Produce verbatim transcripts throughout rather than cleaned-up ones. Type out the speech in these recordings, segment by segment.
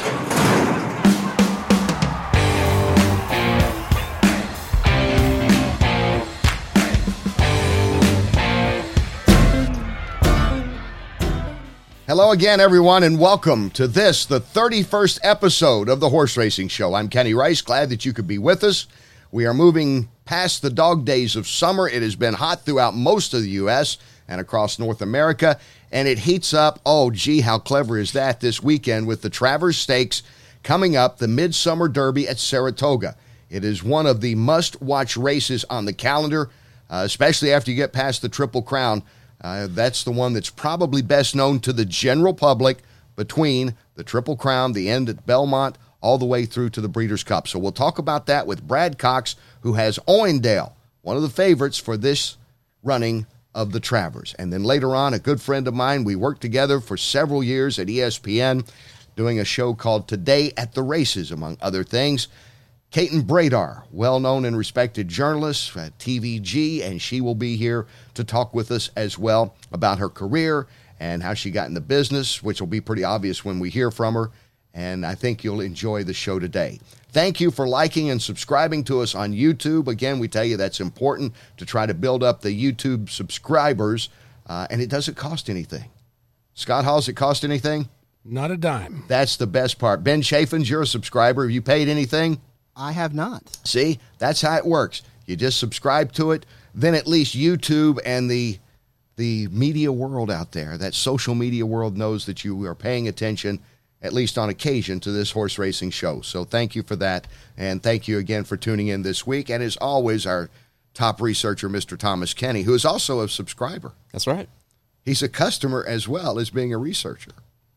Hello again, everyone, and welcome to this, the thirty-first episode of the Horse Racing Show. I'm Kenny Rice, glad that you could be with us. We are moving past the dog days of summer. It has been hot throughout most of the U S and across North America, and it heats up. Oh, gee, how clever is that this weekend with the Travers Stakes coming up, the Midsummer Derby at Saratoga. It is one of the must-watch races on the calendar, uh, especially after you get past the Triple Crown. Uh, that's the one that's probably best known to the general public between the Triple Crown, the end at Belmont, all the way through to the Breeders' Cup. So we'll talk about that with Brad Cox, who has Owendale, one of the favorites for this running of the Travers. And then later on, a good friend of mine, we worked together for several years at E S P N, doing a show called Today at the Races, among other things. Kaiten Bradar, well-known and respected journalist at T V G, and she will be here to talk with us as well about her career and how she got in the business, which will be pretty obvious when we hear from her, and I think you'll enjoy the show today. Thank you for liking and subscribing to us on YouTube. Again, we tell you that's important to try to build up the YouTube subscribers, uh, and it doesn't cost anything. Scott Hall, does it cost anything? Not a dime. That's the best part. Ben Chaffins, you're a subscriber. Have you paid anything? I have not. See, that's how it works. You just subscribe to it, then at least YouTube and the the media world out there, that social media world, knows that you are paying attention, at least on occasion, to this horse racing show. So thank you for that, and thank you again for tuning in this week. And as always, our top researcher, Mister Thomas Kenny, who is also a subscriber. That's right. He's a customer as well as being a researcher.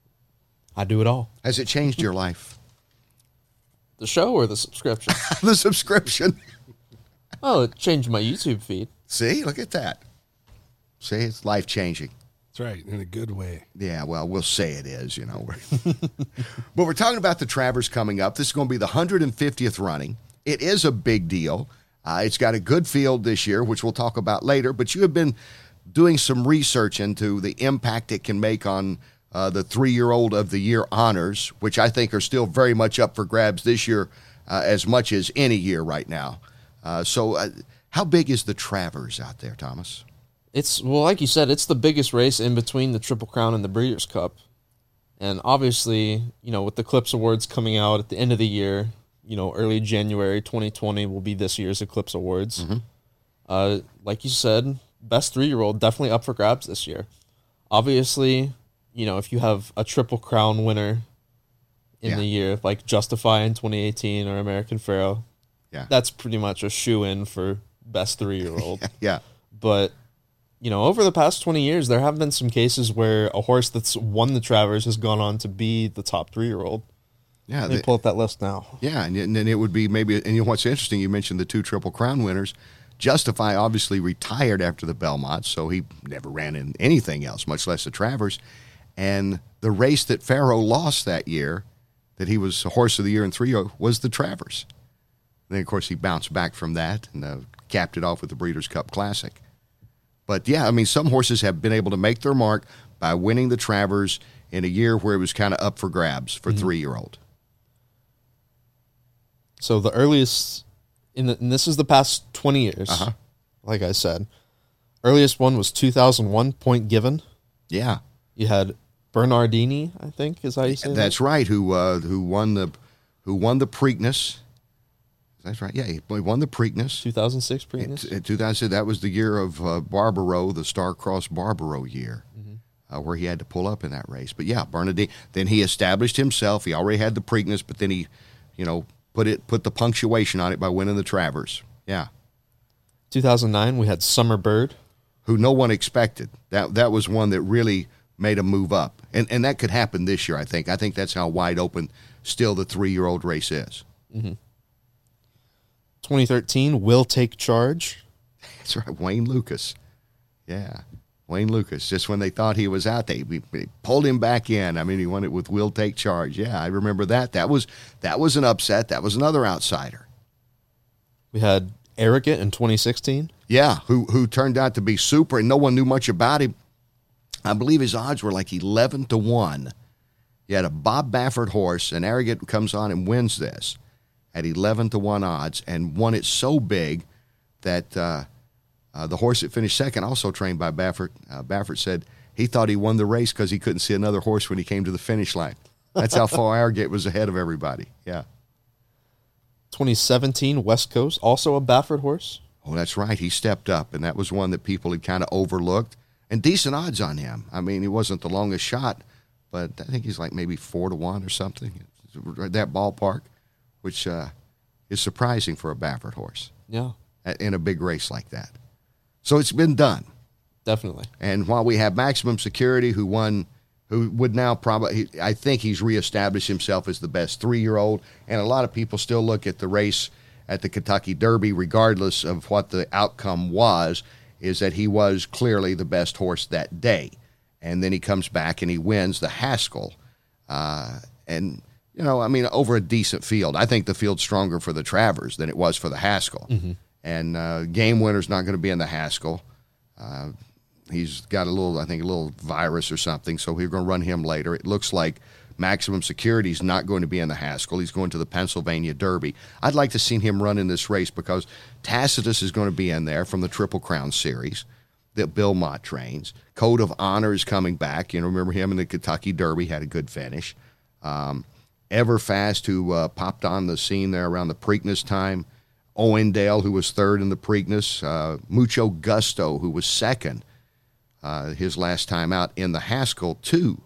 I do it all. Has it changed your life? The show or the subscription? The subscription. Oh, it changed my YouTube feed. See, look at that. See, it's life-changing. That's right, in a good way. Yeah, well, we'll say it is, you know. But we're talking about the Travers coming up. This is going to be the one hundred fiftieth running. It is a big deal. Uh, it's got a good field this year, which we'll talk about later. But you have been doing some research into the impact it can make on Uh, the three-year-old of the year honors, which I think are still very much up for grabs this year, uh, as much as any year right now. Uh, so uh, how big is the Travers out there, Thomas? It's, well, like you said, it's the biggest race in between the Triple Crown and the Breeders' Cup. And obviously, you know, with the Eclipse Awards coming out at the end of the year, you know, early January twenty twenty will be this year's Eclipse Awards. Mm-hmm. Uh, like you said, best three-year-old definitely up for grabs this year. Obviously, you know, if you have a Triple Crown winner in yeah. the year, like Justify in twenty eighteen or American Pharoah, yeah, that's pretty much a shoe-in for best three-year-old. Yeah. But, you know, over the past twenty years, there have been some cases where a horse that's won the Travers has gone on to be the top three-year-old. Yeah. Let me pull up that list now. Yeah, and then it would be maybe, and you know what's interesting, you mentioned the two Triple Crown winners. Justify obviously retired after the Belmont, so he never ran in anything else, much less the Travers. And the race that Pharoah lost that year, that he was a horse of the year in three, was the Travers. And then, of course, he bounced back from that and uh, capped it off with the Breeders' Cup Classic. But, yeah, I mean, some horses have been able to make their mark by winning the Travers in a year where it was kind of up for grabs for mm-hmm. three-year-old. So the earliest, in the, and this is the past twenty years, uh-huh. like I said, earliest one was two thousand one, Point Given. Yeah. You had Bernardini, I think, is how you say That's that? right, who uh, who won the who won the Preakness. That's right, yeah, he won the Preakness. two thousand six Preakness? In, in two thousand, that was the year of uh, Barbaro, the Star-Crossed Barbaro year, mm-hmm. uh, where he had to pull up in that race. But yeah, Bernardini, then he established himself. He already had the Preakness, but then he, you know, put it put the punctuation on it by winning the Travers. Yeah. two thousand nine, we had Summer Bird. Who no one expected. That That was one that really made a move up. And and that could happen this year, I think. I think that's how wide open still the three-year-old race is. Mm-hmm. twenty thirteen, Will Take Charge. That's right, Wayne Lucas. Yeah, Wayne Lucas. Just when they thought he was out, they, they pulled him back in. I mean, he won it with Will Take Charge. Yeah, I remember that. That was that was an upset. That was another outsider. We had Arrogant in twenty sixteen. Yeah, who who turned out to be super, and no one knew much about him. I believe his odds were like eleven to one You had a Bob Baffert horse, and Arrogant comes on and wins this at eleven to one odds, and won it so big that uh, uh, the horse that finished second, also trained by Baffert, uh, Baffert said he thought he won the race because he couldn't see another horse when he came to the finish line. That's how far Arrogant was ahead of everybody. Yeah. twenty seventeen West Coast, also a Baffert horse. Oh, that's right. He stepped up, and that was one that people had kind of overlooked. And decent odds on him. I mean, he wasn't the longest shot, but I think he's like maybe four to one or something. That ballpark, which uh, is surprising for a Baffert horse. Yeah. In a big race like that. So it's been done. Definitely. And while we have Maximum Security, who won, who would now probably, I think he's reestablished himself as the best three-year-old, and a lot of people still look at the race at the Kentucky Derby, regardless of what the outcome was, is that he was clearly the best horse that day. And then he comes back and he wins the Haskell. Uh, and, you know, I mean, over a decent field. I think the field's stronger for the Travers than it was for the Haskell. Mm-hmm. And uh, Game Winner's not going to be in the Haskell. Uh, he's got a little, I think, a little virus or something, so we're going to run him later. It looks like Maximum Security's not going to be in the Haskell. He's going to the Pennsylvania Derby. I'd like to see him run in this race because Tacitus is going to be in there from the Triple Crown Series that Bill Mott trains. Code of Honor is coming back. You know, remember him in the Kentucky Derby, had a good finish. Um, Everfast, who uh, popped on the scene there around the Preakness time. Owendale, who was third in the Preakness. Uh, Mucho Gusto, who was second uh, his last time out in the Haskell, too.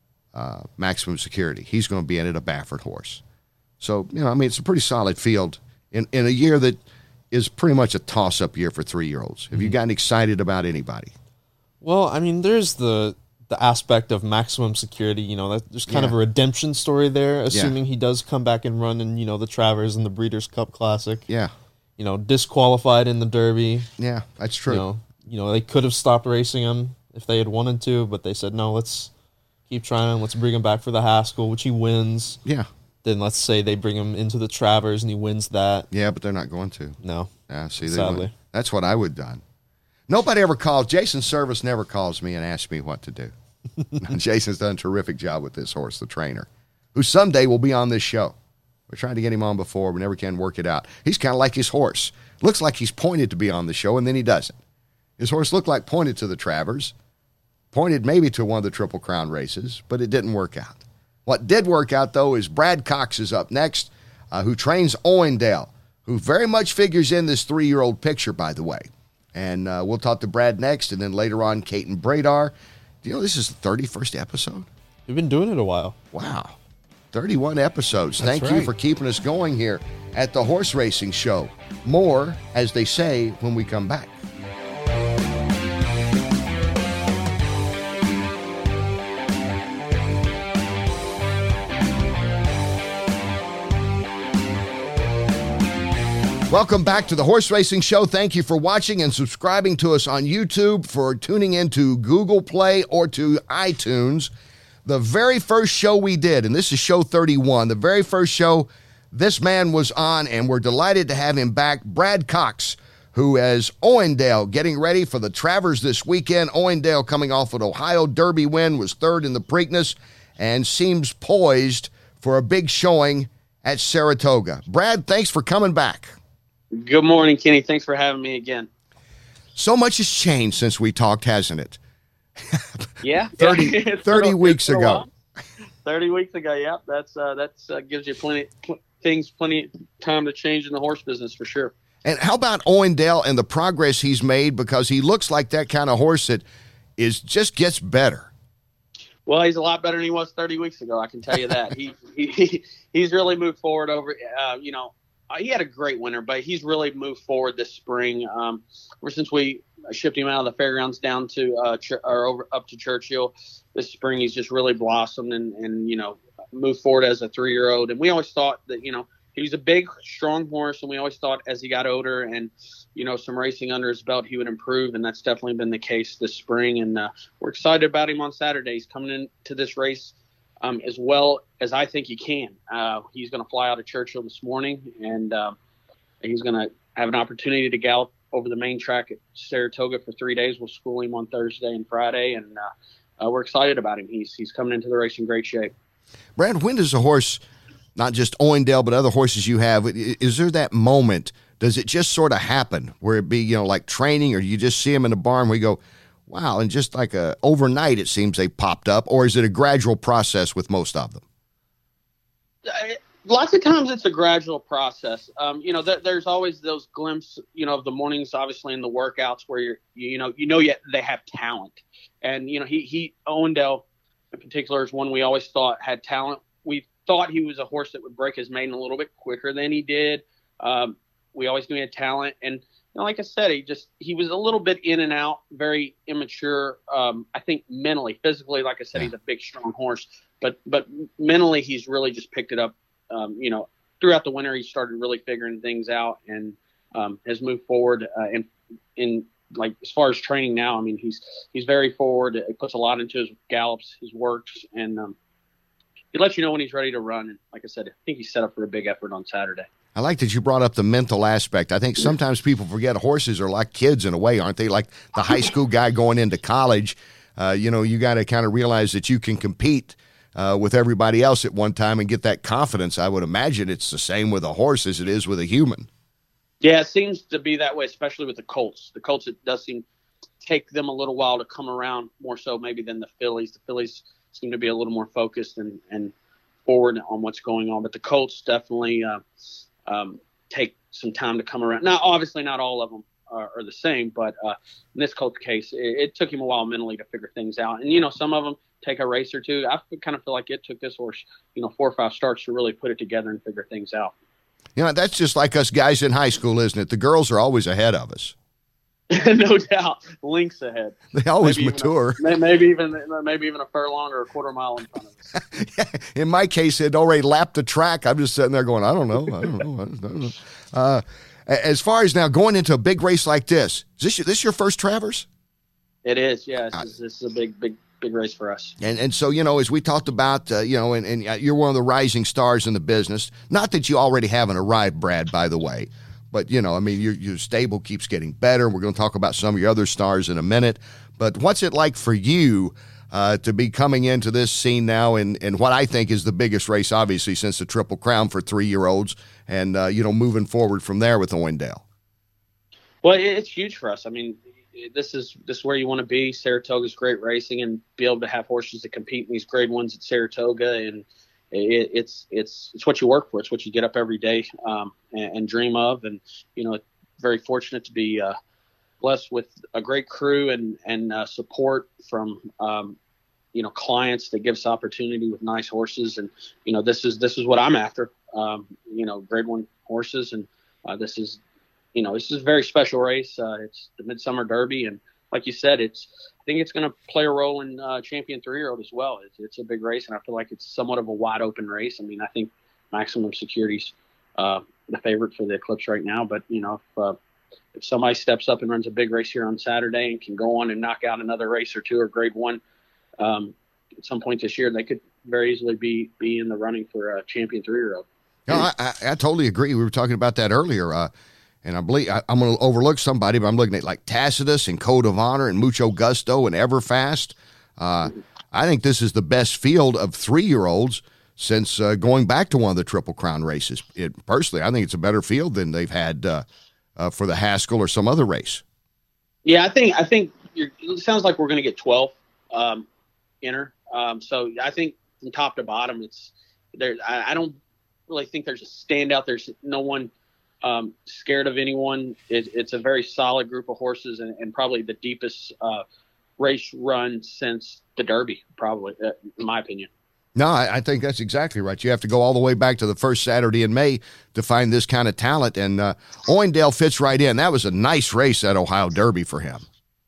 Uh, Maximum Security. He's going to be in it, a Baffert horse. So, you know, I mean, it's a pretty solid field in, in a year that is pretty much a toss-up year for three-year-olds. Have mm-hmm. you gotten excited about anybody? Well, I mean, there's the the aspect of Maximum Security. You know, that, there's kind yeah. of a redemption story there, assuming yeah. he does come back and run in, you know, the Travers and the Breeders' Cup Classic. Yeah. You know, disqualified in the Derby. Yeah, that's true. You know, you know, they could have stopped racing him if they had wanted to, but they said, no, let's keep trying. Let's bring him back for the Haskell, which he wins. Yeah. Then let's say they bring him into the Travers and he wins that. Yeah, but they're not going to. No. Yeah, see, they sadly. Went. That's what I would have done. Nobody ever calls. Jason Service never calls me and asks me what to do. Jason's done a terrific job with this horse, the trainer, who someday will be on this show. We're trying to get him on before. We never can work it out. He's kind of like his horse. Looks like he's pointed to be on the show, and then he doesn't. His horse looked like pointed to the Travers. Pointed maybe to one of the Triple Crown races, but it didn't work out. What did work out, though, is Brad Cox is up next, uh, who trains Owendale, who very much figures in this three-year-old picture, by the way. And uh, we'll talk to Brad next, and then later on, Kate and Bradar. Do you know this is the thirty-first episode? We've been doing it a while. Wow. thirty-one episodes. That's Thank right. you for keeping us going here at the Horse Racing Show. More, as they say, when we come back. Welcome back to the Horse Racing Show. Thank you for watching and subscribing to us on YouTube, for tuning into Google Play or to iTunes. The very first show we did, and this is show thirty-one, the very first show this man was on, and we're delighted to have him back, Brad Cox, who is Owendale, getting ready for the Travers this weekend. Owendale, coming off an Ohio Derby win, was third in the Preakness and seems poised for a big showing at Saratoga. Brad, thanks for coming back. Good morning, Kenny. Thanks for having me again. So much has changed since we talked, hasn't it? Yeah. thirty, yeah. thirty weeks ago. thirty weeks ago, yeah. That's uh, that's uh, gives you plenty pl- things, plenty time to change in the horse business for sure. And how about Owendale and the progress he's made? Because he looks like that kind of horse that is just gets better. Well, he's a lot better than he was thirty weeks ago. I can tell you that. he, he he's really moved forward over. Uh, you know. Uh, he had a great winter, but he's really moved forward this spring. Um, ever since we shipped him out of the fairgrounds down to uh, ch- or over up to Churchill this spring, he's just really blossomed and, and you know moved forward as a three-year-old. And we always thought that you know he was a big, strong horse, and we always thought as he got older and you know some racing under his belt, he would improve, and that's definitely been the case this spring. And uh, we're excited about him on Saturday. He's coming into this race Um, as well as I think he can. Uh, he's going to fly out of Churchill this morning, and uh, he's going to have an opportunity to gallop over the main track at Saratoga for three days. We'll school him on Thursday and Friday, and uh, uh, we're excited about him. He's he's coming into the race in great shape. Brad, when does a horse, not just Owendale, but other horses you have, is there that moment? Does it just sort of happen where it be, you know, like training, or you just see them in the barn where you go, wow, and just like a overnight it seems they popped up, or is it a gradual process with most of them? Lots of times it's a gradual process. Um, you know, th- there's always those glimpses, you know, of the mornings, obviously in the workouts where you're, you know, you know, yet they have talent. And, you know, he, he, Owendale in particular is one we always thought had talent. We thought he was a horse that would break his maiden a little bit quicker than he did. Um, we always knew he had talent. And, you know, like I said, he just, he was a little bit in and out, very immature. Um, I think mentally, physically, like I said, he's a big, strong horse, but, but mentally he's really just picked it up. Um, you know, throughout the winter, he started really figuring things out and um, has moved forward. Uh, and in like as far as training now, I mean, he's he's very forward. He puts a lot into his gallops, his works, and um, he lets you know when he's ready to run. And like I said, I think he's set up for a big effort on Saturday. I like that you brought up the mental aspect. I think sometimes people forget horses are like kids in a way, aren't they? Like the high school guy going into college. Uh, you know, you got to kind of realize that you can compete Uh, with everybody else at one time and get that confidence. I would imagine it's the same with a horse as it is with a human. Yeah, it seems to be that way, especially with the Colts. The Colts, it does seem to take them a little while to come around, more so maybe than the Phillies. The Phillies seem to be a little more focused and, and forward on what's going on, but the Colts definitely uh, um, take some time to come around. Now, obviously not all of them are, are the same, but uh, in this Colts case, it, it took him a while mentally to figure things out. And, you know, some of them take a race or two. I kind of feel like it took this horse, you know, four or five starts to really put it together and figure things out. You know, that's just like us guys in high school, isn't it? The girls are always ahead of us. No doubt. Links ahead. They always maybe mature. Even a, maybe even maybe even a furlong or a quarter mile in front of us. In my case, it already lapped the track. I'm just sitting there going, I don't know. I don't know. I don't know. Uh, as far as now going into a big race like this, is this your, this your first Travers? It is, yeah. This, is, this is a big, big, big race for us. And and so, you know, as we talked about, uh, you know, and, and you're one of the rising stars in the business. Not that you already haven't arrived, Brad, by the way. But, you know, I mean, your, your stable keeps getting better. We're going to talk about some of your other stars in a minute. But what's it like for you uh, to be coming into this scene now in, in what I think is the biggest race, obviously, since the Triple Crown for three-year-olds and, uh, you know, moving forward from there with Owendale? Well, it's huge for us. I mean, this is this is where you want to be. Saratoga's great racing, and be able to have horses that compete in these grade ones at Saratoga, and it, it's it's it's what you work for. It's what you get up every day um, and, and dream of. And you know, very fortunate to be uh, blessed with a great crew and and uh, support from um, you know clients that give us opportunity with nice horses. And you know, this is this is what I'm after. Um, you know, grade one horses, and uh, this is. You know, this is a very special race. Uh, it's the Midsummer Derby, and like you said, it's. I think it's going to play a role in uh, Champion Three-Year-Old as well. It's, it's a big race, and I feel like it's somewhat of a wide open race. I mean, I think Maximum Security's uh, the favorite for the Eclipse right now, but you know, if uh, if somebody steps up and runs a big race here on Saturday and can go on and knock out another race or two or Grade One um, at some point this year, they could very easily be be in the running for a Champion Three-Year-Old. No, I, I, I totally agree. We were talking about that earlier. Uh, And I believe I, I'm going to overlook somebody, but I'm looking at like Tacitus and Code of Honor and Mucho Gusto and Everfast. Uh, I think this is the best field of three-year-olds since uh, going back to one of the Triple Crown races. It, personally, I think it's a better field than they've had uh, uh, for the Haskell or some other race. Yeah, I think I think you're, it sounds like we're going to get twelve um, enter. Um, so I think from top to bottom, it's there. I, I don't really think there's a standout. There's no one. Um, scared of anyone. It, it's a very solid group of horses, and, and probably the deepest uh, race run since the Derby, probably, uh, in my opinion. No, I, I think that's exactly right. You have to go all the way back to the first Saturday in May to find this kind of talent, and uh, Owendale fits right in. That was a nice race at Ohio Derby for him.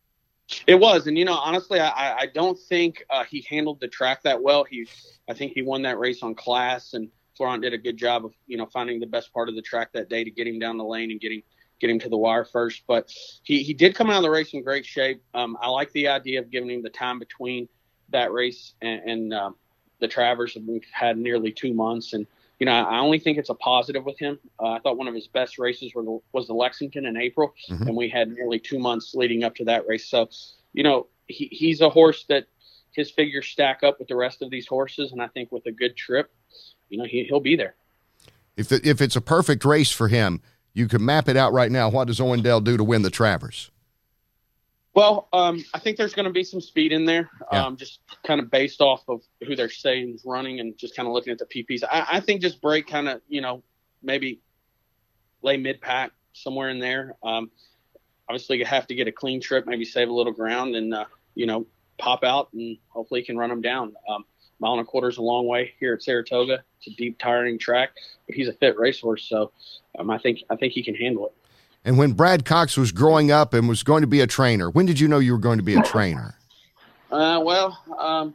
It was, and you know, honestly, I, I don't think uh, he handled the track that well. He, I think he won that race on class, and Florent did a good job of, you know, finding the best part of the track that day to get him down the lane and get him, get him to the wire first. But he, he did come out of the race in great shape. Um, I like the idea of giving him the time between that race and, and uh, the Travers. We've had nearly two months. And, you know, I only think it's a positive with him. Uh, I thought one of his best races were the, was the Lexington in April, mm-hmm. and we had nearly two months leading up to that race. So, you know, he, he's a horse that his figures stack up with the rest of these horses, and I think with a good trip, you know, he, he'll be there. If the, if it's a perfect race for him, you can map it out right now. What does Owendale do to win the Travers? Well, um, I think there's going to be some speed in there, Yeah. um, just kind of based off of who they're saying is running and just kind of looking at the P Ps. I, I think just break kind of, you know, maybe lay mid-pack somewhere in there. Um, obviously, you have to get a clean trip, maybe save a little ground and, uh, you know, pop out and hopefully he can run them down. Um, mile and a quarter is a long way here at Saratoga. It's a deep, tiring track, but he's a fit racehorse, so um, I think I think he can handle it. And when Brad Cox was growing up and was going to be a trainer, when did you know you were going to be a trainer? Uh, well, um,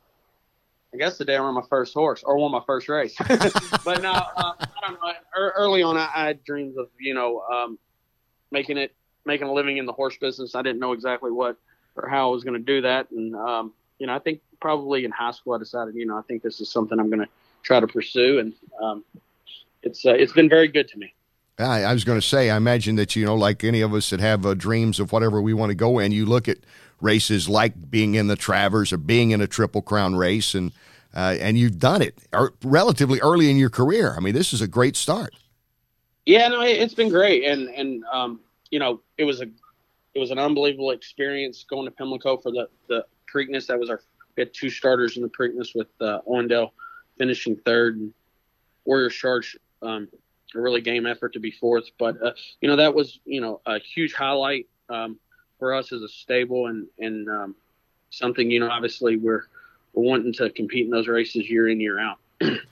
I guess the day I ran my first horse or won my first race. But no, uh, I don't know. Er, early on, I, I had dreams of, you know, um, making it, making a living in the horse business. I didn't know exactly what or how I was going to do that. And, um, you know, I think probably in high school, I decided, you know, I think this is something I'm going to try to pursue. And um, it's, uh, it's been very good to me. I, I was going to say, I imagine that, you know, like any of us that have uh, dreams of whatever we want to go in, you look at races like being in the Travers or being in a Triple Crown race, and uh, and you've done it er, relatively early in your career. I mean, this is a great start. Yeah, no, it, it's been great. And, and um, you know, it was a it was an unbelievable experience going to Pimlico for the, the Preakness. That was our we had two starters in the Preakness with uh, Owendale finishing third and Warrior Charge um, a really game effort to be fourth. But, uh, you know, that was, you know, a huge highlight um, for us as a stable and, and um, something, you know, obviously we're, we're wanting to compete in those races year in, year out.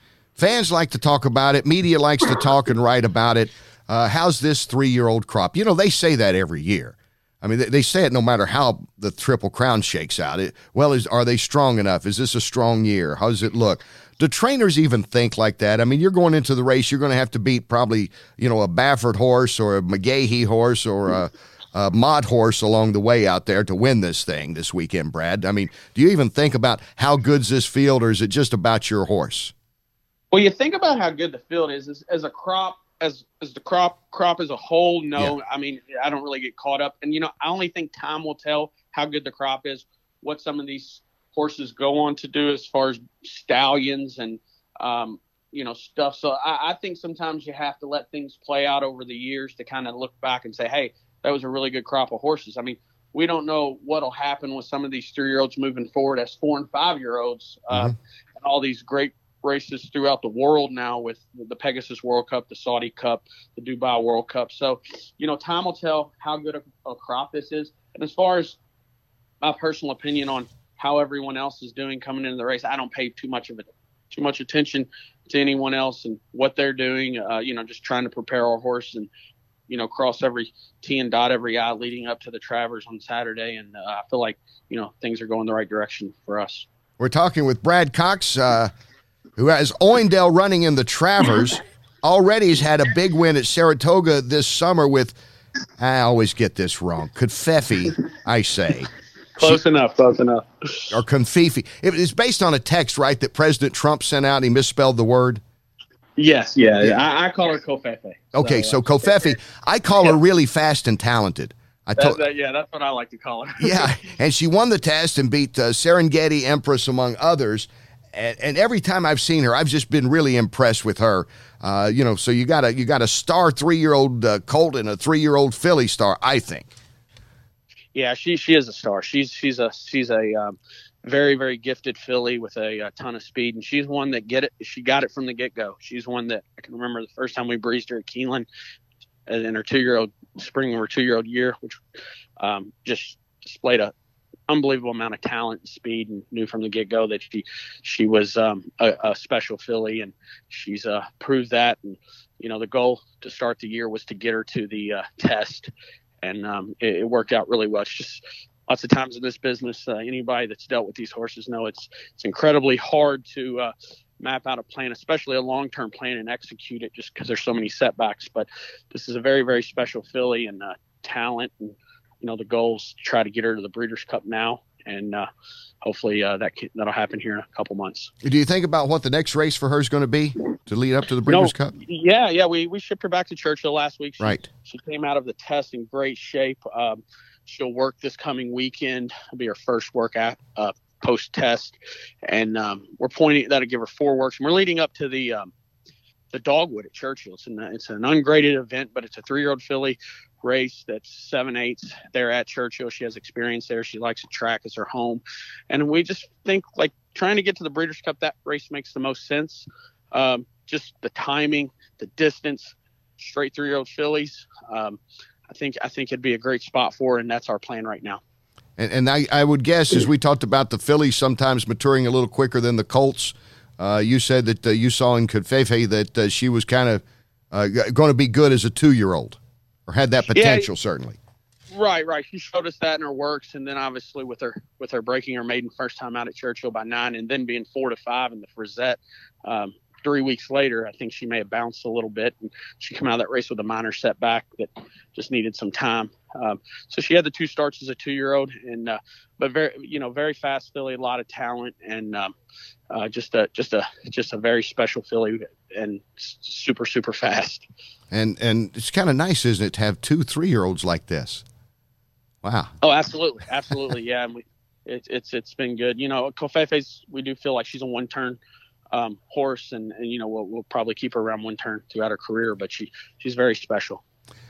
Fans like to talk about it. Media likes to talk and write about it. Uh, how's this three-year-old crop? You know, they say that every year. I mean, they, they say it no matter how the Triple Crown shakes out. It, well, is, are they strong enough? Is this a strong year? How does it look? Do trainers even think like that? I mean, you're going into the race, you're going to have to beat probably, you know, a Baffert horse or a McGahee horse or a, a Mott horse along the way out there to win this thing this weekend, Brad. I mean, do you even think about how good's this field, or is it just about your horse? Well, you think about how good the field is as, as a crop, as as the crop crop as a whole. No, Yeah. I mean, I don't really get caught up. And, you know, I only think time will tell how good the crop is, what some of these horses go on to do as far as stallions and, um, you know, stuff. So I, I think sometimes you have to let things play out over the years to kind of look back and say, hey, that was a really good crop of horses. I mean, we don't know what'll happen with some of these three-year-olds moving forward as four and five-year-olds uh, Mhm. and all these great races throughout the world now with the Pegasus World Cup, the Saudi Cup, the Dubai World Cup. So, you know, time will tell how good a, a crop this is. And as far as my personal opinion on how everyone else is doing coming into the race, I don't pay too much of it, too much attention to anyone else and what they're doing. Uh, you know, just trying to prepare our horse and, you know, cross every T and dot every I leading up to the Travers on Saturday. And uh, I feel like, you know, things are going the right direction for us. We're talking with Brad Cox, uh, who has Owendale running in the Travers. Already has had a big win at Saratoga this summer with, I always get this wrong, Covfefe, I say. Close enough, close enough. Or Confifi. It is based on a text, right, that President Trump sent out. He misspelled the word. Yes, yeah. yeah. I, I call her Covfefe. Okay, so, uh, Covfefe. I call her really fast and talented. I that, told, that, yeah, that's what I like to call her. yeah, and she won the test and beat uh, Serengeti Empress, among others. And, and every time I've seen her, I've just been really impressed with her. Uh, you know, so you got a you got a star three-year-old uh, colt and a three-year-old filly star, I think. Yeah, she she is a star. She's she's a she's a um, very very gifted filly with a, a ton of speed, and she's one that get it. She got it from the get go. She's one that I can remember the first time we breezed her at Keeneland in her two year old spring of her two year old year, which um, just displayed a unbelievable amount of talent and speed, and knew from the get go that she she was um, a, a special filly, and she's uh, proved that. And you know, the goal to start the year was to get her to the uh, test. And um, it, it worked out really well. It's just lots of times in this business, uh, anybody that's dealt with these horses know it's it's incredibly hard to uh, map out a plan, especially a long-term plan, and execute it just because there's so many setbacks. But this is a very, very special filly and uh, talent. And, you know, the goal is to try to get her to the Breeders' Cup now. And uh, hopefully uh, that can, that'll happen here in a couple months. Do you think about what the next race for her is going to be to lead up to the Breeders' no, Cup? Yeah, yeah. We, we shipped her back to Churchill last week. She, Right. She came out of the test in great shape. Um, she'll work this coming weekend. It'll be her first work at, uh, post test, and um, we're pointing that'll give her four works. And we're leading up to the um, the Dogwood at Churchill. It's an it's an ungraded event, but it's a three year old filly race that's seven eighths there at Churchill. She has experience there. She likes the track as her home, and we just think like trying to get to the Breeders' Cup, that race makes the most sense. Um, just the timing, the distance, straight three year old fillies. Um, I think I think it'd be a great spot for her, and that's our plan right now. And, and I, I would guess, as we talked about the fillies sometimes maturing a little quicker than the colts, uh, you said that uh, you saw in Covfefe that uh, she was kind of uh, going to be good as a two-year-old, or had that potential, yeah, certainly. Right, right. She showed us that in her works, and then obviously with her with her breaking her maiden first time out at Churchill by nine, and then being four to five in the Frizette, um, three weeks later, I think she may have bounced a little bit, and she came out of that race with a minor setback that just needed some time. Um, so she had the two starts as a two-year-old, and uh, but very, you know, very fast filly, a lot of talent, and um, uh, just a just a just a very special filly, and super super fast. And and it's kind of nice, isn't it, to have two three-year-olds like this? Wow. Oh, absolutely, absolutely, yeah. And we, it, it's it's been good. You know, Covfefe's, we do feel like she's a one-turn um, horse, and, and you know we'll, we'll probably keep her around one turn throughout her career, but she she's very special.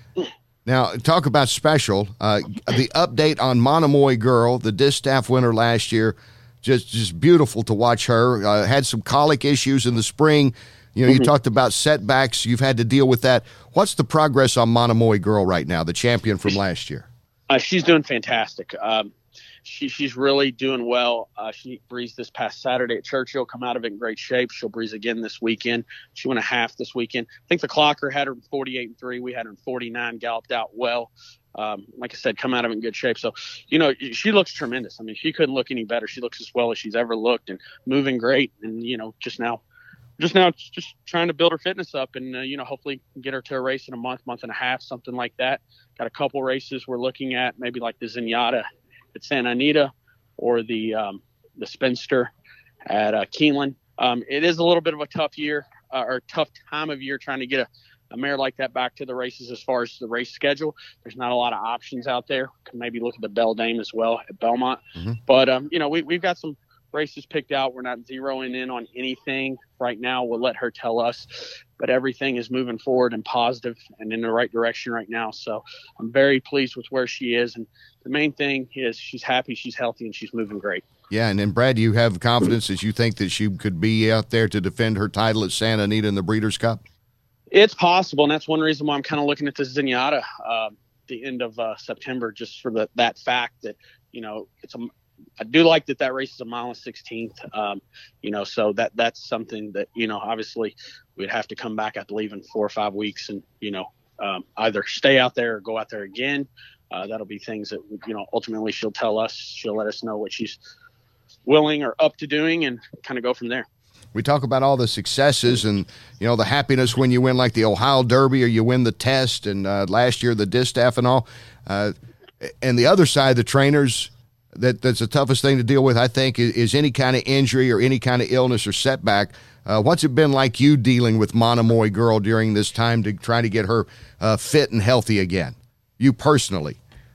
Now, talk about special. Uh, the update on Monomoy Girl, the Distaff winner last year, just just beautiful to watch her. Uh, had some colic issues in the spring. You know, mm-hmm. you talked about setbacks. You've had to deal with that. What's the progress on Monomoy Girl right now, the champion from last year? Uh, she's doing fantastic. Um, she she's really doing well. Uh, she breezed this past Saturday at Churchill, come out of it in great shape. She'll breeze again this weekend. She went a half this weekend. I think the clocker had her in forty-eight and three. We had her in forty-nine, galloped out well. Um, like I said, come out of it in good shape. So, you know, she looks tremendous. I mean, she couldn't look any better. She looks as well as she's ever looked, and moving great. And, you know, just now, just now just trying to build her fitness up, and, uh, you know, hopefully get her to a race in a month, month and a half, something like that. Got a couple races we're looking at, maybe like the Zenyatta at Santa Anita, or the um, the Spinster at uh, Keeneland. Um, it is a little bit of a tough year, uh, or tough time of year trying to get a, a mare like that back to the races as far as the race schedule. There's not a lot of options out there. Can maybe look at the Belle Dame as well at Belmont. Mm-hmm. But, um, you know, we, we've got some races picked out. We're not zeroing in on anything right now. We'll let her tell us. But everything is moving forward and positive and in the right direction right now. So I'm very pleased with where she is. And the main thing is she's happy, she's healthy, and she's moving great. Yeah, and then, Brad, you have confidence that you think that she could be out there to defend her title at Santa Anita in the Breeders' Cup? It's possible, and that's one reason why I'm kind of looking at this Zenyatta uh, the end of uh, September, just for the, that fact that, you know, it's a I do like that that race is a mile and sixteenth, um, you know, so that that's something that, you know, obviously we'd have to come back, I believe, in four or five weeks and, you know, um, either stay out there or go out there again. Uh, that'll be things that, you know, ultimately she'll tell us. She'll let us know what she's willing or up to doing and kind of go from there. We talk about all the successes and, you know, the happiness when you win like the Ohio Derby or you win the test, and uh, last year the Distaff and all. Uh, and the other side, the trainers, that that's the toughest thing to deal with, I think, is, is any kind of injury or any kind of illness or setback. Uh, what's it been like you dealing with Monomoy Girl during this time to try to get her uh, fit and healthy again, you personally?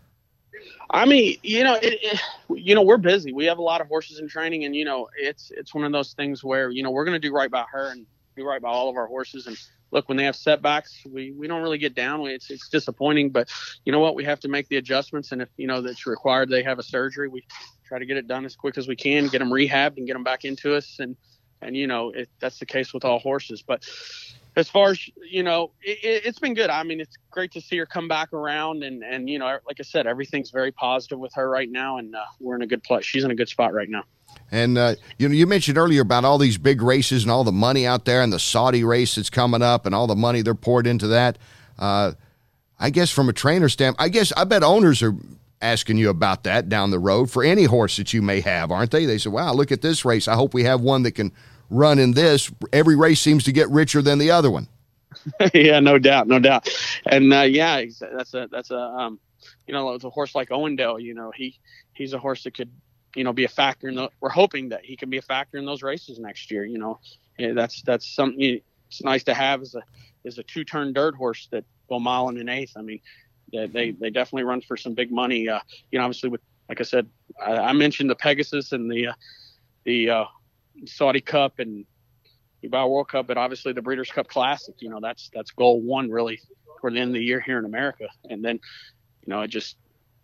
I mean, you know, it, it, you know, we're busy. We have a lot of horses in training, and, you know, it's it's one of those things where, you know, we're going to do right by her and do right by all of our horses. And look, when they have setbacks, we, we don't really get down. It's it's disappointing, but you know what? We have to make the adjustments. And if, you know, that's required, they have a surgery, we try to get it done as quick as we can, get them rehabbed and get them back into us. And, and you know, it, that's the case with all horses. But as far as, you know, it, it's been good. I mean, it's great to see her come back around. And, and you know, like I said, everything's very positive with her right now. And uh, we're in a good place. She's in a good spot right now. And, uh, you know, you mentioned earlier about all these big races and all the money out there and the Saudi race that's coming up and all the money they're poured into that. Uh, I guess from a trainer standpoint, I guess I bet owners are asking you about that down the road for any horse that you may have, aren't they? They say, wow, look at this race. I hope we have one that can run in this. Every race seems to get richer than the other one. Yeah, no doubt, no doubt. And, uh, yeah, that's a, that's a, um, you know, it's a horse like Owendale, you know, he, he's a horse that could, you know, be a factor in the, we're hoping that he can be a factor in those races next year. You know, yeah, that's, that's something you, it's nice to have as a, as a two turn dirt horse that go mile and an eighth. I mean, they, they, they definitely run for some big money. Uh, you know, obviously with like I said, I, I mentioned the Pegasus and the uh, the uh, Saudi Cup and Dubai World Cup, but obviously the Breeders' Cup Classic. You know, that's that's goal one really for the end of the year here in America. And then, you know, it just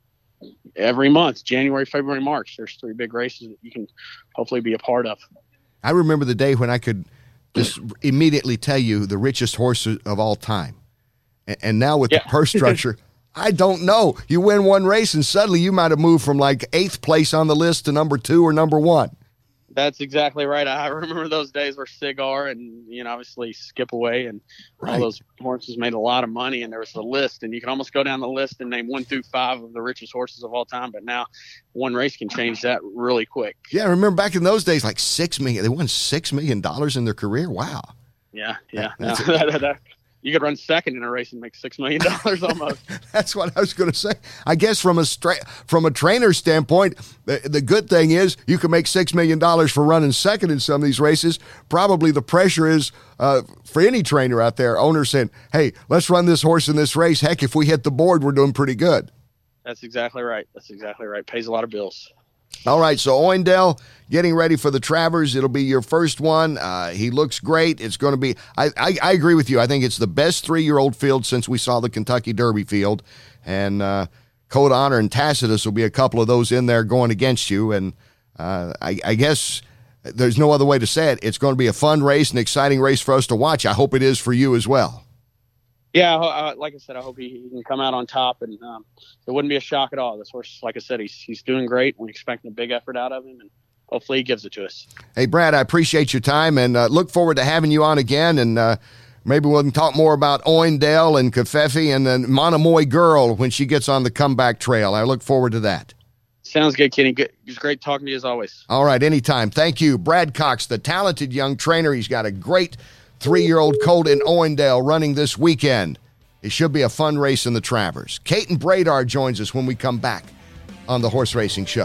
every month, January, February, March, there's three big races that you can hopefully be a part of. I remember the day when I could just immediately tell you the richest horse of all time. And now with Yeah. the purse structure, I don't know. You win one race and suddenly you might have moved from like eighth place on the list to number two or number one. That's exactly right. I remember those days where Cigar and, you know, obviously Skip Away and Right. all those horses made a lot of money, and there was a list, and you can almost go down the list and name one through five of the richest horses of all time. But now one race can change that really quick. Yeah, I remember back in those days, like six million. They won six million dollars in their career. Wow. Yeah, yeah. That's No, that- that- you could run second in a race and make six million dollars almost. That's what I was going to say. I guess from a stra- from a trainer standpoint, the, the good thing is you can make six million dollars for running second in some of these races. Probably the pressure is uh, for any trainer out there, owner saying, hey, let's run this horse in this race. Heck, if we hit the board, we're doing pretty good. That's exactly right. That's exactly right. Pays a lot of bills. All right, so Oindale getting ready for the Travers. It'll be your first one. Uh, he looks great. It's going to be, I, I, I agree with you. I think it's the best three-year-old field since we saw the Kentucky Derby field. And uh, Code of Honor and Tacitus will be a couple of those in there going against you. And uh, I, I guess there's no other way to say it. It's going to be a fun race, an exciting race for us to watch. I hope it is for you as well. Yeah, uh, like I said, I hope he, he can come out on top, and um, it wouldn't be a shock at all. This horse, like I said, he's he's doing great. We're expecting a big effort out of him, and hopefully he gives it to us. Hey, Brad, I appreciate your time, and uh, look forward to having you on again, and uh, maybe we'll talk more about Oindale and Kafefi and then Monomoy Girl when she gets on the comeback trail. I look forward to that. Sounds good, Kenny. Good. It was great talking to you as always. All right, anytime. Thank you. Brad Cox, the talented young trainer. He's got a great three-year-old colt in Oindale running this weekend. It should be a fun race in the Travers. Caton Bradar joins us when we come back on the Horse Racing Show.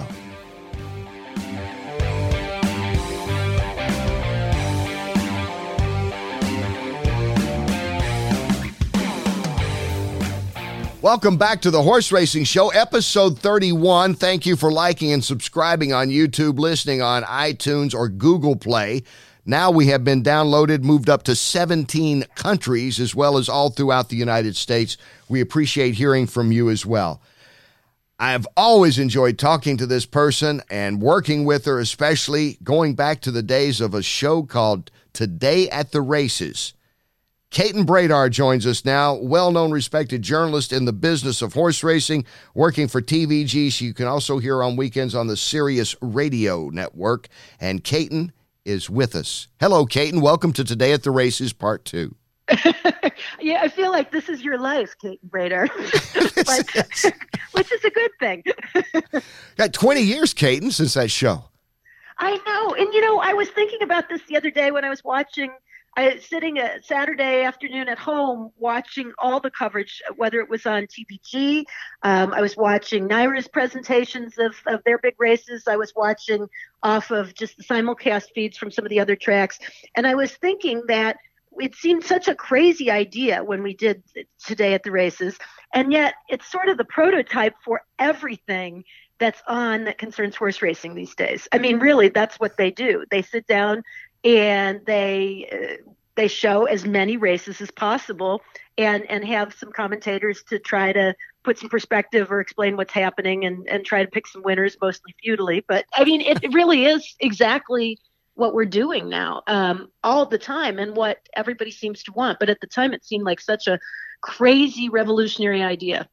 Welcome back to the Horse Racing Show, episode thirty-one. Thank you for liking and subscribing on YouTube, listening on iTunes or Google Play. Now we have been downloaded, moved up to seventeen countries, as well as all throughout the United States. We appreciate hearing from you as well. I've always enjoyed talking to this person and working with her, especially going back to the days of a show called Today at the Races. Caton Bradar joins us now, well-known, respected journalist in the business of horse racing, working for T V G. So you can also hear on weekends on the Sirius Radio Network. And Caton is with us. Hello, Caton. Welcome to Today at the Races, Part Two. Yeah, I feel like this is your life, Caton Bradar, but, which is a good thing. Got twenty years, Caton, since that show. I know, and you know, I was thinking about this the other day when I was watching. I was sitting a Saturday afternoon at home watching all the coverage, whether it was on T V G. Um, I was watching Naira's presentations of, of their big races. I was watching off of just the simulcast feeds from some of the other tracks. And I was thinking that it seemed such a crazy idea when we did Today at the Races. And yet it's sort of the prototype for everything that's on that concerns horse racing these days. I mean, really, that's what they do. They sit down and they uh, they show as many races as possible and, and have some commentators to try to put some perspective or explain what's happening and, and try to pick some winners, mostly futilely. But, I mean, it, it really is exactly what we're doing now um, all the time and what everybody seems to want. But at the time, it seemed like such a crazy revolutionary idea.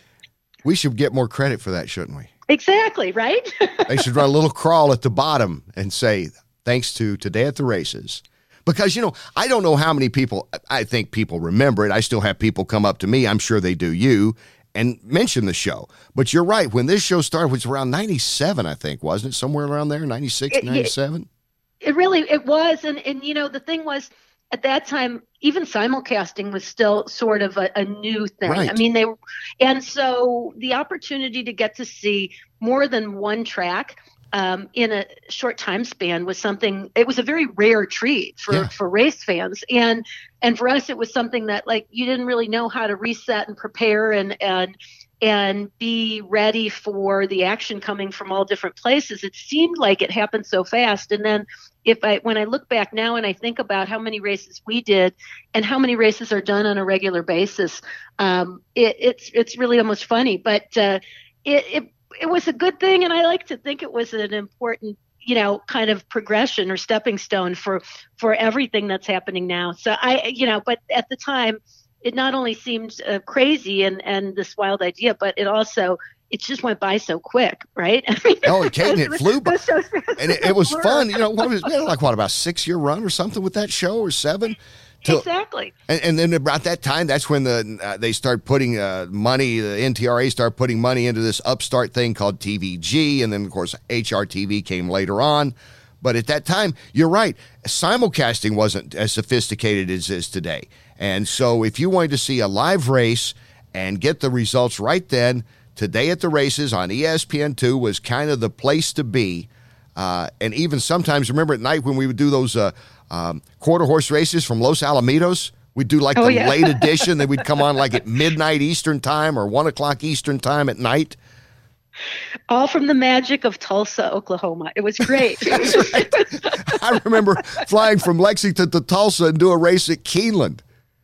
We should get more credit for that, shouldn't we? Exactly, right? They should run a little crawl at the bottom and say, thanks to Today at the Races. Because, you know, I don't know how many people, I think people remember it. I still have people come up to me, I'm sure they do you, and mention the show. But you're right. When this show started, it was around ninety-seven, I think, wasn't it? Somewhere around there, ninety-six, It- ninety-seven? It really, it was. And, and, you know, the thing was, at that time, even simulcasting was still sort of a, a new thing. Right. I mean, they were, and so the opportunity to get to see more than one track um, in a short time span was something, it was a very rare treat for, Yeah. for race fans. And, and for us, it was something that like, you didn't really know how to reset and prepare and, and, and be ready for the action coming from all different places. It seemed like it happened so fast. And then if I, when I look back now and I think about how many races we did and how many races are done on a regular basis, um, it, it's, it's really almost funny, but, uh, it, it, it was a good thing. And I like to think it was an important, you know, kind of progression or stepping stone for, for everything that's happening now. So I, you know, but at the time, it not only seemed uh, crazy and, and this wild idea, but it also, it just went by so quick, right? I mean, oh, and Kate, it flew by. So and it, it was fun. You know, what was, we had like, what, about a six-year run or something with that show, or seven? To, exactly. And, and then about that time, that's when the uh, they start putting uh, money, the N T R A started putting money into this upstart thing called T V G, and then, of course, H R T V came later on. But at that time, you're right, simulcasting wasn't as sophisticated as it is today. And so if you wanted to see a live race and get the results right then, Today at the Races on E S P N two was kind of the place to be. Uh, and even sometimes, remember at night when we would do those uh, um, quarter horse races from Los Alamitos, we'd do like oh, the yeah. late edition. Then we'd come on like at midnight Eastern time or one o'clock Eastern time at night. All from the magic of Tulsa, Oklahoma. It was great. That's right. I remember flying from Lexington to Tulsa and do a race at Keeneland.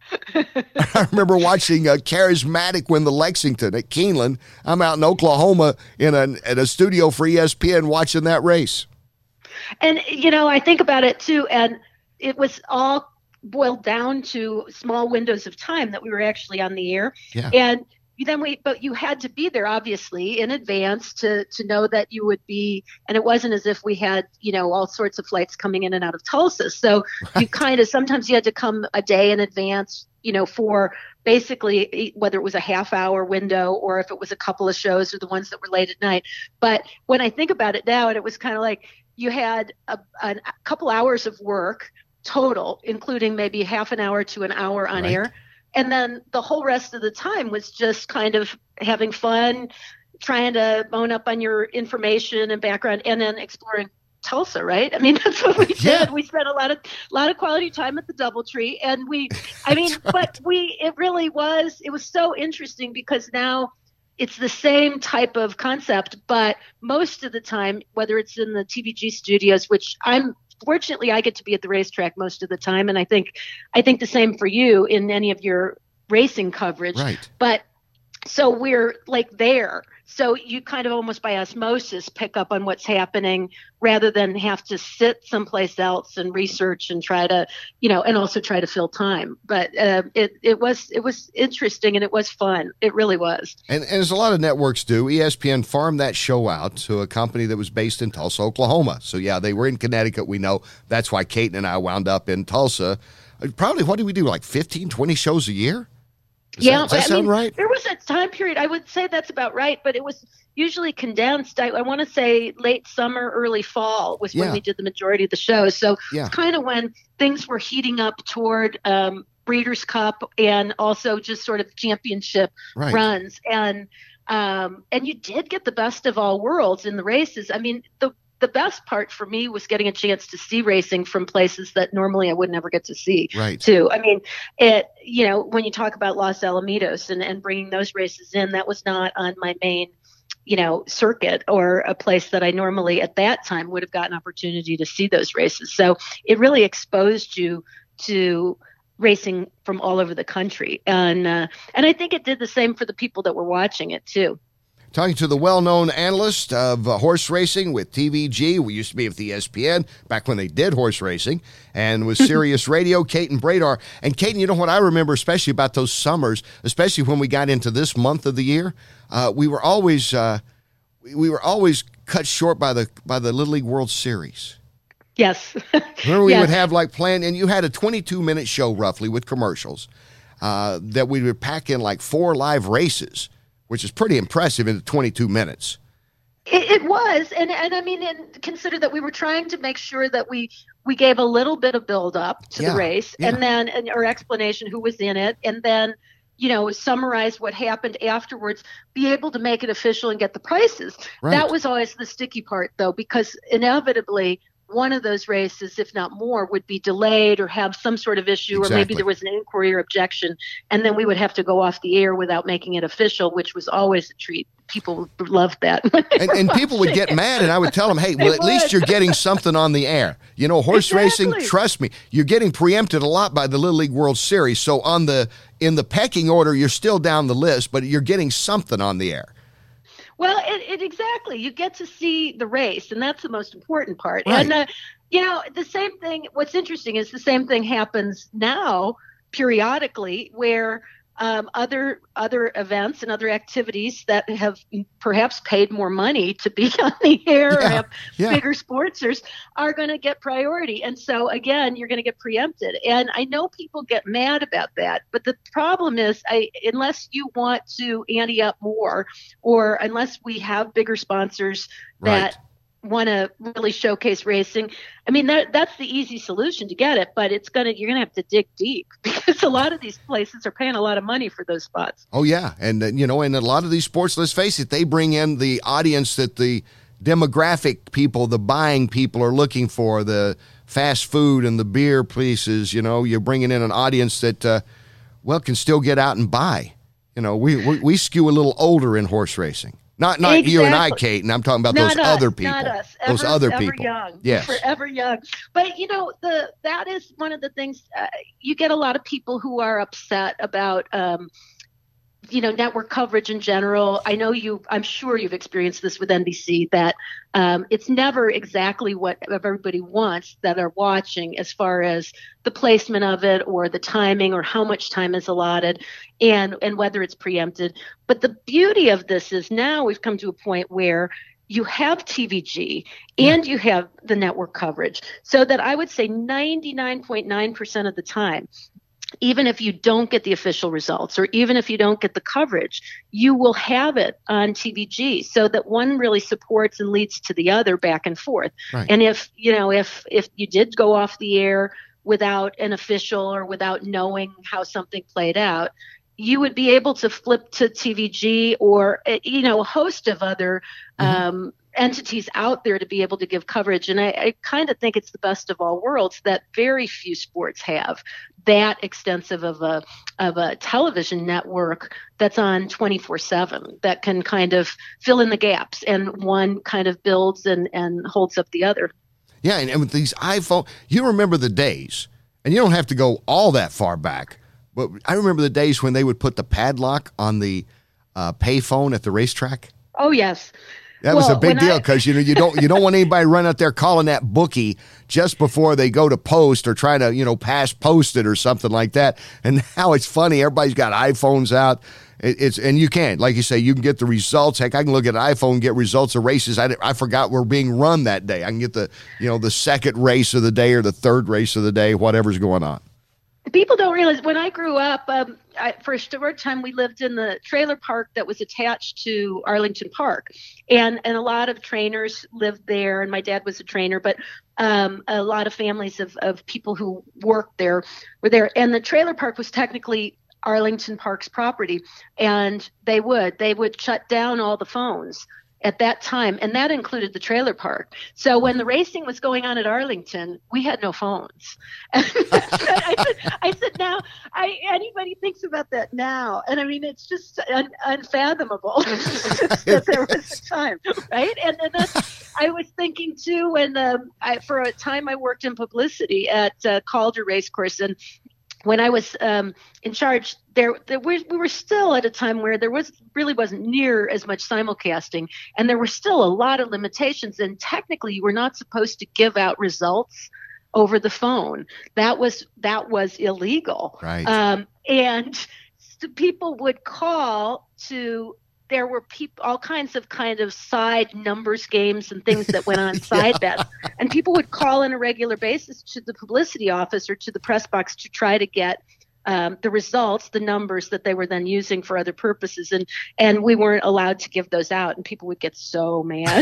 I remember watching uh, Charismatic win the Lexington at Keeneland. I'm out in Oklahoma in a, in a studio for E S P N watching that race. And, you know, I think about it too, and it was all boiled down to small windows of time that we were actually on the air. Yeah. And then we, but you had to be there obviously in advance to, to know that you would be, and it wasn't as if we had, you know, all sorts of flights coming in and out of Tulsa. So right. you kind of, sometimes you had to come a day in advance, you know, for basically whether it was a half hour window or if it was a couple of shows or the ones that were late at night. But when I think about it now, and it was kind of like you had a, a couple hours of work total, including maybe half an hour to an hour on right. air. And then the whole rest of the time was just kind of having fun, trying to bone up on your information and background, and then exploring Tulsa, right? I mean, that's what we did. Yeah. We spent a lot of lot of quality time at the DoubleTree, and we, I mean, right. but we, it really was, it was so interesting because now it's the same type of concept, but most of the time, whether it's in the T V G studios, which I'm fortunately, I get to be at the racetrack most of the time, and I think, I think the same for you in any of your racing coverage. Right. But so we're like there. So you kind of almost by osmosis pick up on what's happening rather than have to sit someplace else and research and try to, you know, and also try to fill time. But uh, it it was it was interesting and it was fun. It really was. And, and as a lot of networks do, E S P N farmed that show out to a company that was based in Tulsa, Oklahoma. So yeah, they were in Connecticut. We know that's why Kate and I wound up in Tulsa. Probably, what did we do? Like fifteen, twenty shows a year? Does yeah, that, does that I sound mean, right? There was a time period, I would say that's about right, but it was usually condensed. I, I want to say late summer, early fall was when Yeah. we did the majority of the shows. So Yeah. it's kind of when things were heating up toward um, Breeders' Cup and also just sort of championship Right. runs. And um, and you did get the best of all worlds in the races. I mean, the the best part for me was getting a chance to see racing from places that normally I would never get to see. Right. Too. I mean, it, you know, when you talk about Los Alamitos and, and bringing those races in, that was not on my main, you know, circuit or a place that I normally at that time would have gotten opportunity to see those races. So it really exposed you to racing from all over the country. And, uh, and I think it did the same for the people that were watching it too. Talking to the well-known analyst of uh, horse racing with T V G. We used to be with E S P N back when they did horse racing, and with Sirius Radio, Kaiten Bradar. And Kaiten, you know what I remember especially about those summers, especially when we got into this month of the year, uh, we were always uh, we were always cut short by the by the Little League World Series. Yes. Remember we yes. would have like planned, and you had a twenty-two minute show roughly with commercials uh, that we would pack in like four live races, which is pretty impressive in twenty-two minutes. It, it was, and and I mean, and consider that we were trying to make sure that we we gave a little bit of build up to Yeah, the race, yeah. and then and, or explanation who was in it, and then you know summarize what happened afterwards. Be able to make it official and get the prices. Right. That was always the sticky part, though, because inevitably one of those races, if not more, would be delayed or have some sort of issue, Exactly. or maybe there was an inquiry or objection, and then we would have to go off the air without making it official, which was always a treat. People loved that. And, and people would get mad, and I would tell them, hey, well, at least you're getting something on the air. You know, horse Exactly. racing, trust me, you're getting preempted a lot by the Little League World Series. So on the in the pecking order, you're still down the list, but you're getting something on the air. Well, it, it exactly. You get to see the race, and that's the most important part. Right. And, uh, you know, the same thing, what's interesting is the same thing happens now periodically where um, other other events and other activities that have perhaps paid more money to be on the air or Yeah, have yeah. bigger sponsors are going to get priority. And so, again, you're going to get preempted. And I know people get mad about that, but the problem is I, unless you want to ante up more, or unless we have bigger sponsors that Right. want to really showcase racing, I mean, that that's the easy solution to get it, but it's gonna you're gonna have to dig deep because a lot of these places are paying a lot of money for those spots. Oh, yeah. And, uh, you know, in a lot of these sports, let's face it, they bring in the audience that the demographic people, the buying people are looking for, the fast food and the beer places. You know, you're bringing in an audience that, uh, well, can still get out and buy. You know, we, we, we skew a little older in horse racing. Not not you and I, Exactly. Kate, and I'm talking about Not those us, other people. Not us. Those Ever- other ever people. young. Yes. Forever young. But, you know, the that is one of the things, uh, you get a lot of people who are upset about, um, you know, network coverage in general. I know you, I'm sure you've experienced this with N B C, that um, it's never exactly what everybody wants that are watching as far as the placement of it or the timing or how much time is allotted and, and whether it's preempted. But the beauty of this is now we've come to a point where you have T V G and you have the network coverage, so that I would say ninety-nine point nine percent of the time, even if you don't get the official results or even if you don't get the coverage, you will have it on T V G, so that one really supports and leads to the other back and forth. Right. And if, you know, if, if you did go off the air without an official or without knowing how something played out, you would be able to flip to T V G or, uh, you know, a host of other um, entities out there to be able to give coverage. And I, I kind of think it's the best of all worlds that very few sports have that extensive of a of a television network that's on twenty-four seven that can kind of fill in the gaps, and one kind of builds and, and holds up the other. Yeah, and, and with these iPhone, you remember the days, and you don't have to go all that far back, but I remember the days when they would put the padlock on the uh, payphone at the racetrack. Oh, yes. That was Well, a big when deal I- because you know you don't you don't want anybody run out there calling that bookie just before they go to post or try to you know pass post it or something like that. And now it's funny, everybody's got iPhones out. It, it's and you can, like you say, you can get the results. Heck, I can look at an iPhone and get results of races I, I forgot were being run that day. I can get the you know the second race of the day or the third race of the day, whatever's going on. People don't realize when I grew up, um, I, for a short time, we lived in the trailer park that was attached to Arlington Park. And, and a lot of trainers lived there, and my dad was a trainer, but um, a lot of families of, of people who worked there were there. And the trailer park was technically Arlington Park's property, and they would they would shut down all the phones at that time, and that included the trailer park. So when the racing was going on at Arlington, we had no phones. I, said, I said, now, I, anybody thinks about that now, and I mean, it's just un, unfathomable that there was a time, right? And then that's, I was thinking too, when um, I, for a time I worked in publicity at uh, Calder Racecourse, and when I was um, in charge, there, there was, we were still at a time where there was really wasn't near as much simulcasting, and there were still a lot of limitations. And technically, you were not supposed to give out results over the phone. That was that was illegal. Right. Um, and so people would call to. There were people, all kinds of kind of side numbers games and things that went on side bets. And people would call on a regular basis to the publicity office or to the press box to try to get um, the results, the numbers that they were then using for other purposes, and and we weren't allowed to give those out, and people would get so mad.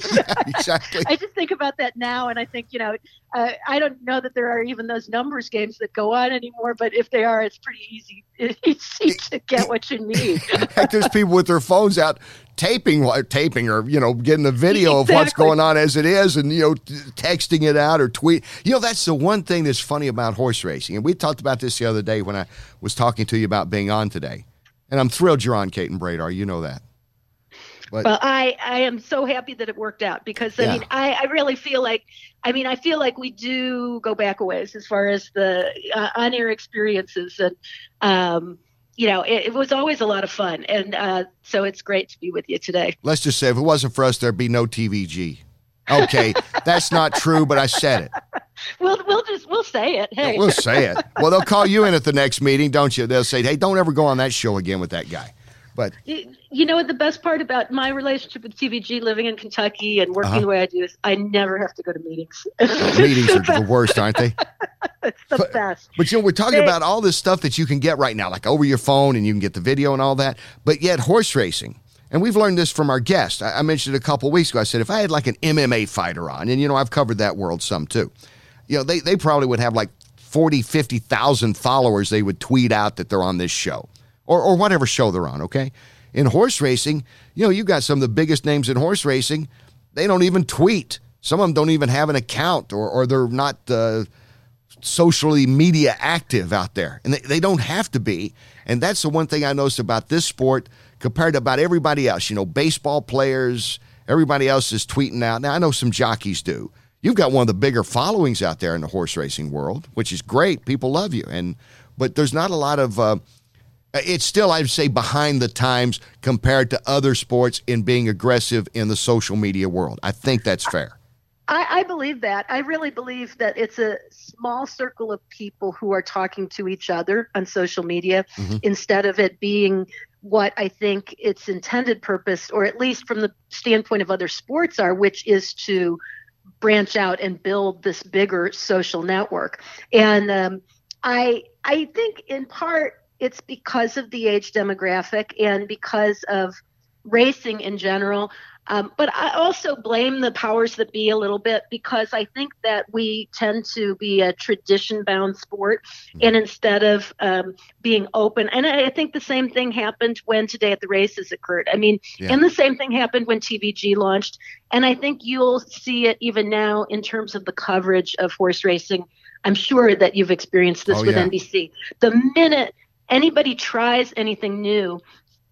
Exactly. I just think about that now, and I think, you know, uh, I don't know that there are even those numbers games that go on anymore, but if they are, it's pretty easy, easy to get what you need. Heck, there's people with their phones out taping, taping, or you know, getting a video Exactly. of what's going on as it is, and you know, texting it out or tweet. You know, that's the one thing that's funny about horse racing, and we talked about this the other day when I was talking to you about being on today. And I'm thrilled you're on, Kate and Bradar. You know that. But, well, I, I am so happy that it worked out because, I Yeah. mean, I, I really feel like, I mean, I feel like we do go back a ways as far as the uh, on-air experiences. And, um, you know, it, it was always a lot of fun. And uh, so it's great to be with you today. let's just say, if it wasn't for us, there'd be no T V G. Okay, that's not true, but I said it. We'll, we'll just, we'll say it. Hey. We'll say it. Well, they'll call you in at the next meeting, don't you? They'll say, hey, don't ever go on that show again with that guy. But You you know what the best part about my relationship with T V G, living in Kentucky and working Uh-huh. the way I do, is I never have to go to meetings. meetings are the worst, aren't they? It's the But- best. But, you know, we're talking They- about all this stuff that you can get right now, like over your phone, and you can get the video and all that. But yet horse racing, and we've learned this from our guest. I, I mentioned it a couple of weeks ago. I said, if I had like an M M A fighter on, and, you know, I've covered that world some too, you know, they, they probably would have like forty, fifty thousand followers they would tweet out that they're on this show or, or whatever show they're on, okay? In horse racing, you know, you got some of the biggest names in horse racing. They don't even tweet. Some of them don't even have an account, or, or they're not uh, socially media active out there. And they, they don't have to be. And that's the one thing I noticed about this sport compared to about everybody else. You know, baseball players, everybody else is tweeting out. Now, I know some jockeys do. You've got one of the bigger followings out there in the horse racing world, which is great. People love you. And but there's not a lot of uh, it's still, I'd say, behind the times compared to other sports in being aggressive in the social media world. I think that's fair. I, I believe that. I really believe that it's a small circle of people who are talking to each other on social media Mm-hmm. instead of it being what I think its intended purpose, or at least from the standpoint of other sports, are, which is to branch out and build this bigger social network. And um, I I think in part it's because of the age demographic and because of racing in general. Um, but I also blame the powers that be a little bit, because I think that we tend to be a tradition-bound sport, and instead of um, being open, and I, I think the same thing happened when Today at the Races occurred. I mean, Yeah. and the same thing happened when T V G launched, and I think you'll see it even now in terms of the coverage of horse racing. I'm sure that you've experienced this Oh, with yeah. N B C. The minute anybody tries anything new,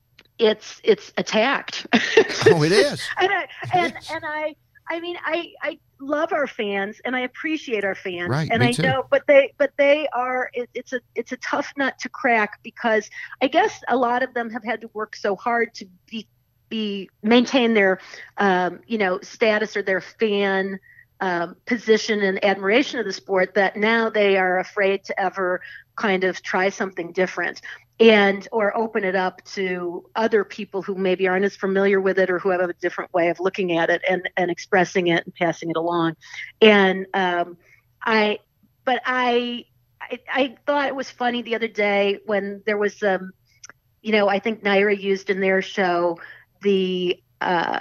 it's it's attacked. Oh, it is. and I, and, is. and I I mean I I love our fans and I appreciate our fans, Right, and me I too. know, but they but they are it, it's a it's a tough nut to crack, because I guess a lot of them have had to work so hard to be be maintain their um, you know status or their fan um, position and admiration of the sport, that now they are afraid to ever kind of try something different and or open it up to other people who maybe aren't as familiar with it or who have a different way of looking at it and, and expressing it and passing it along. And um, I, but I, I, I thought it was funny the other day when there was, um, you know, I think Naira used in their show the uh,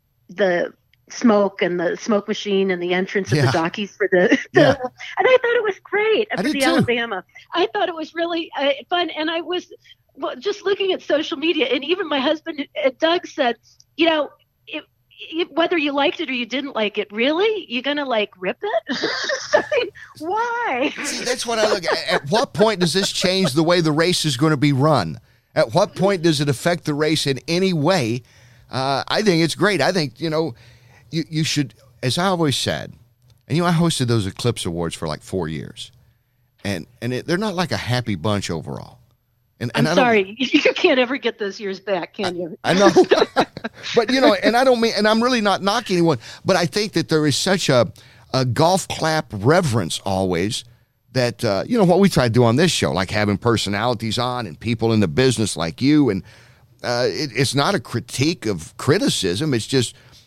the smoke and the smoke machine and the entrance of Yeah. the jockeys for the, the Yeah. and I thought it was great I for did the too. Alabama. I thought it was really uh, fun, and I was well, just looking at social media, and even my husband uh, Doug said, you know, it, it, whether you liked it or you didn't like it, really, you're gonna like rip it? I mean, why? See, that's what I look at. At what point does this change the way the race is going to be run? At what point does it affect the race in any way? Uh, I think it's great. I think, you know, you, you should, as I always said, and, you know, I hosted those Eclipse Awards for like four years. And and it, they're not like a happy bunch overall. And, I'm and I don't- sorry, you can't ever get those years back, can you? I know. But, you know, and I don't mean, and I'm really not knocking anyone, but I think that there is such a, a golf clap reverence always that, uh, you know, what we try to do on this show, like having personalities on and people in the business like you. And uh, it, it's not a critique of criticism. It's just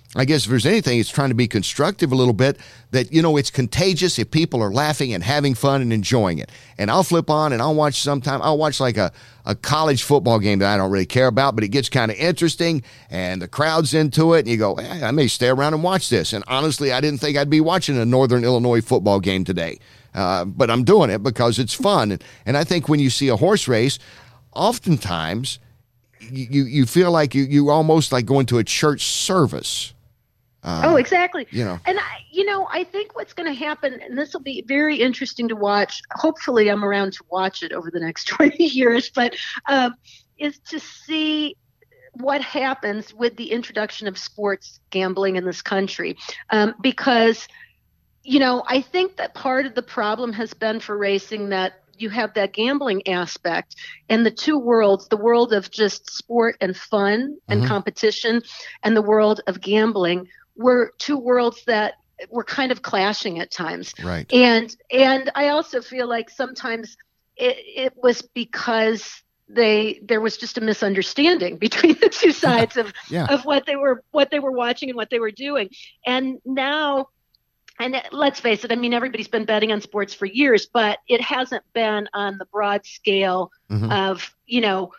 I guess if there's anything, it's trying to be constructive a little bit, that, you know, it's contagious if people are laughing and having fun and enjoying it. And I'll flip on and I'll watch sometime, I'll watch like a, a college football game that I don't really care about, but it gets kind of interesting and the crowd's into it. And you go, hey, I may stay around and watch this. And honestly, I didn't think I'd be watching a Northern Illinois football game today. Uh, but I'm doing it because it's fun. And, and I think when you see a horse race, oftentimes you, you feel like you, you almost like going to a church service. Uh, oh, exactly. You know, and I, you know, I think what's going to happen, and this will be very interesting to watch. Hopefully, I'm around to watch it over the next twenty years. But um, is to see what happens with the introduction of sports gambling in this country, um, because, you know, I think that part of the problem has been for racing that you have that gambling aspect and the two worlds, the world of just sport and fun and Mhm. competition, and the world of gambling, were two worlds that were kind of clashing at times. right. And and I also feel like sometimes it, it was because they there was just a misunderstanding between the two sides of Yeah. of what they were what they were watching and what they were doing. And now, and let's face it, I mean, everybody's been betting on sports for years, but it hasn't been on the broad scale Mhm. of, you know,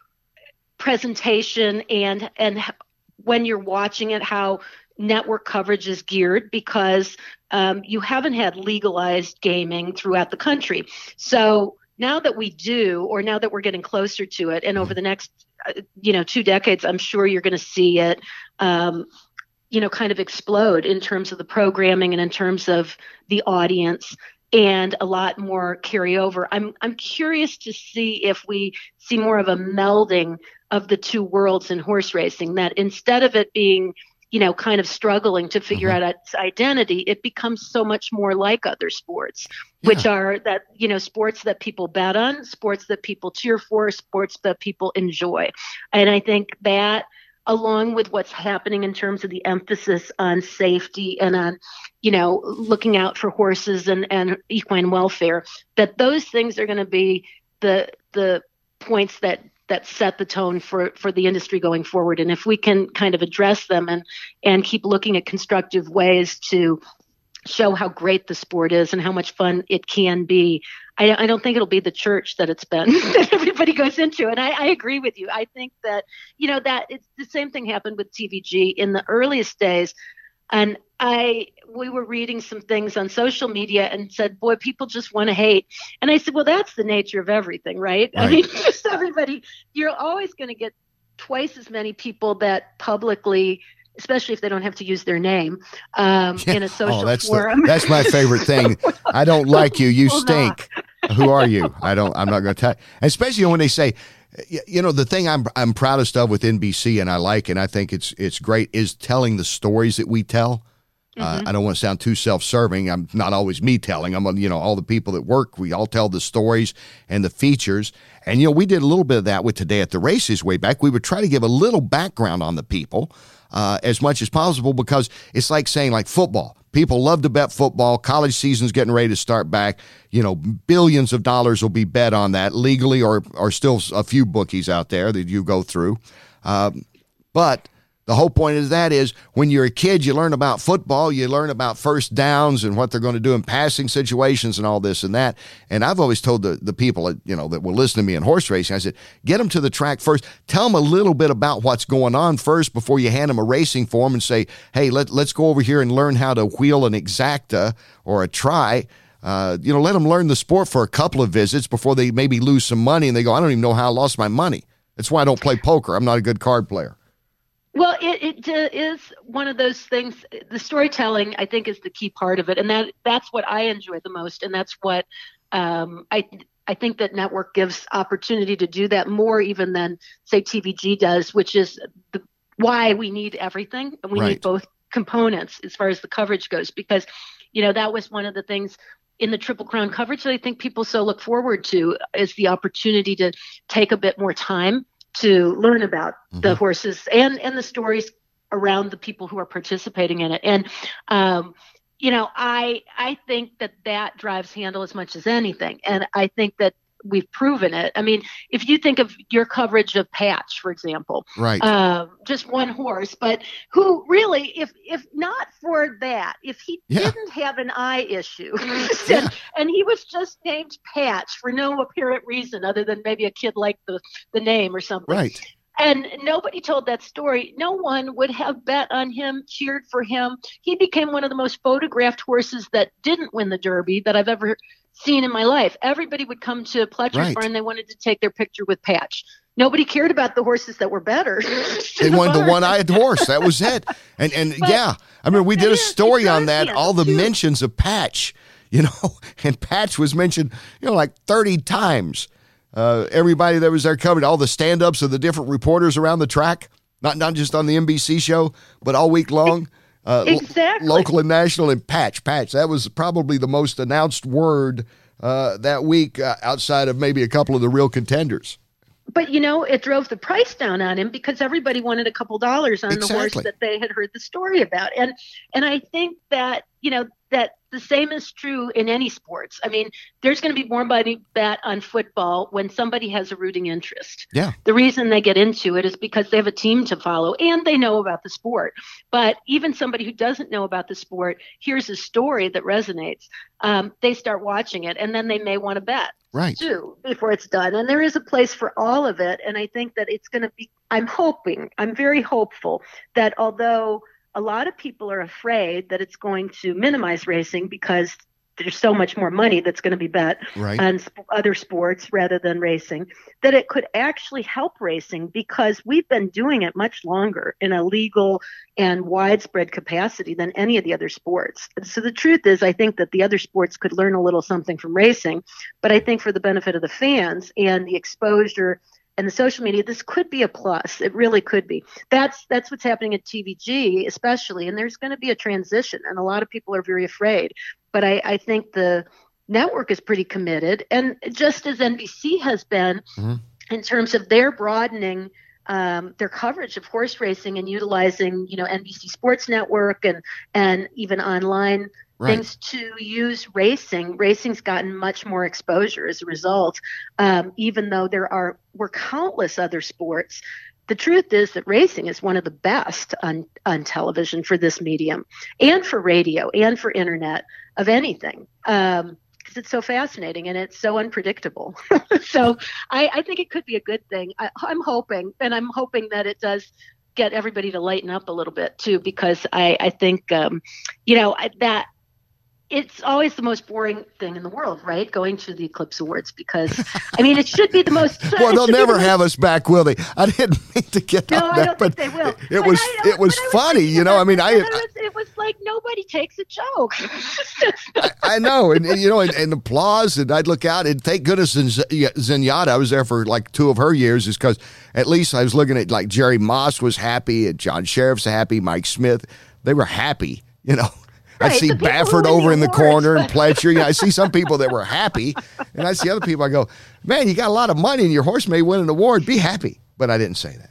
presentation and and h- when you're watching it, how network coverage is geared, because um, you haven't had legalized gaming throughout the country. So now that we do, or now that we're getting closer to it, and over the next, uh, you know, two decades, I'm sure you're going to see it, um, you know, kind of explode in terms of the programming and in terms of the audience, and a lot more carryover. I'm I'm curious to see if we see more of a melding of the two worlds in horse racing, that instead of it being, you know, kind of struggling to figure Mhm. out its identity, it becomes so much more like other sports, which are that, you know, sports that people bet on, sports that people cheer for, sports that people enjoy. And I think that, along with what's happening in terms of the emphasis on safety and on, you know, looking out for horses and, and equine welfare, that those things are going to be the the points that that set the tone for, for the industry going forward. And if we can kind of address them and, and keep looking at constructive ways to show how great the sport is and how much fun it can be, I, I don't think it'll be the church that it's been that everybody goes into. And I, I agree with you. I think that, you know, that it's the same thing happened with T V G in the earliest days. And I, we were reading some things on social media and said, boy, people just want to hate. And I said, well, that's the nature of everything, right? I Right. mean, just everybody, you're always going to get twice as many people that publicly, especially if they don't have to use their name, um, in a social Oh, that's forum. the, that's my favorite thing. I don't like you. You Well, stink. Who are you? I don't. I'm not going to tell. Especially when they say, y- you know, the thing I'm I'm proudest of with N B C, and I like, and I think it's it's great, is telling the stories that we tell. Uh, I don't want to sound too self-serving. I'm not always me telling. I'm, you know, all the people that work, we all tell the stories and the features. And, you know, we did a little bit of that with Today at the Races way back. We would try to give a little background on the people uh, as much as possible, because it's like saying, like, football. People love to bet football. College season's getting ready to start back. You know, billions of dollars will be bet on that legally, or, or still a few bookies out there that you go through. Um, but the whole point of that is, when you're a kid, you learn about football, you learn about first downs and what they're going to do in passing situations and all this and that. And I've always told the, the people, you know, that will listen to me in horse racing, I said, get them to the track first. Tell them a little bit about what's going on first before you hand them a racing form and say, hey, let, let's go over here and learn how to wheel an exacta or a try. Uh, you know, let them learn the sport for a couple of visits before they maybe lose some money and they go, I don't even know how I lost my money. That's why I don't play poker. I'm not a good card player. Well, it, it uh, is one of those things. The storytelling, I think, is the key part of it, and that that's what I enjoy the most, and that's what um, I I think that network gives opportunity to do that more even than, say, T V G does, which is the, why we need everything, and we Right. need both components as far as the coverage goes, because, you know, that was one of the things in the Triple Crown coverage that I think people so look forward to, is the opportunity to take a bit more time to learn about Mm-hmm. the horses and, and the stories around the people who are participating in it. And, um, you know, I, I think that that drives handle as much as anything. And I think that we've proven it. I mean, if you think of your coverage of Patch, for example, Right. um, just one horse, but who really, if if not for that, if he Yeah. didn't have an eye issue, Yeah. and, and he was just named Patch for no apparent reason other than maybe a kid liked the, the name or something. Right. And nobody told that story. No one would have bet on him, cheered for him. He became one of the most photographed horses that didn't win the Derby that I've ever seen in my life. Everybody would come to Pletcher's Right. Barn. They wanted to take their picture with Patch. Nobody cared about the horses that were better. They wanted the barn. one-eyed horse. That was it. And and But yeah, I mean, we it did a is- story it's on that. Guardian, All the too. mentions of Patch, you know, and Patch was mentioned, you know, like thirty times. Uh, everybody that was there covered, all the stand-ups of the different reporters around the track, not not just on the N B C show, but all week long. Uh, lo- Exactly. local and national, and Patch, Patch. That was probably the most announced word uh, that week, uh, outside of maybe a couple of the real contenders. But, you know, it drove the price down on him because everybody wanted a couple dollars on the horse Exactly. that they had heard the story about. And and I think that, you know, that the same is true in any sports. I mean, there's going to be more money bet on football when somebody has a rooting interest. Yeah. The reason they get into it is because they have a team to follow and they know about the sport. But even somebody who doesn't know about the sport hears a story that resonates. Um, they start watching it, and then they may want to bet Right. too before it's done. And there is a place for all of it. And I think that it's going to be, I'm hoping, I'm very hopeful that although a lot of people are afraid that it's going to minimize racing because there's so much more money that's going to be bet Right. on sp- other sports rather than racing, that it could actually help racing because we've been doing it much longer in a legal and widespread capacity than any of the other sports. So the truth is, I think that the other sports could learn a little something from racing, but I think for the benefit of the fans and the exposure and the social media, this could be a plus. It really could be. That's that's what's happening at T V G, especially. And there's going to be a transition, and a lot of people are very afraid. But I, I think the network is pretty committed, and just as N B C has been Mhm. in terms of their broadening um, their coverage of horse racing and utilizing, you know, N B C Sports Network and and even online Right. things to use racing. Racing's gotten much more exposure as a result, um, even though there are were countless other sports. The truth is that racing is one of the best on, on television for this medium and for radio and for internet of anything. Um, because it's so fascinating and it's so unpredictable. So I, I think it could be a good thing. I, I'm hoping, and I'm hoping that it does get everybody to lighten up a little bit too, because I, I think, um, you know, I, that it's always the most boring thing in the world, right? Going to the Eclipse Awards, because I mean, it should be the most. Well, it they'll should be never the most- have us back, will they? I didn't mean to get No, on I that, don't but think they will. it, it But was I know- it was but I funny, thinking you know. about I mean, it, I and it was, it was like nobody takes a joke. I, I know, and, and, you know, and, and applause, and I'd look out, and thank goodness in Z- Zenyatta, I was there for like two of her years, is because at least I was looking at like Jerry Moss was happy, and John Sheriff's happy, Mike Smith, they were happy, you know. I Right, see the people who Baffert win the over in the awards. corner and Pletcher. You know, I see some people that were happy, and I see other people. I go, man, you got a lot of money, and your horse may win an award. Be happy. But I didn't say that.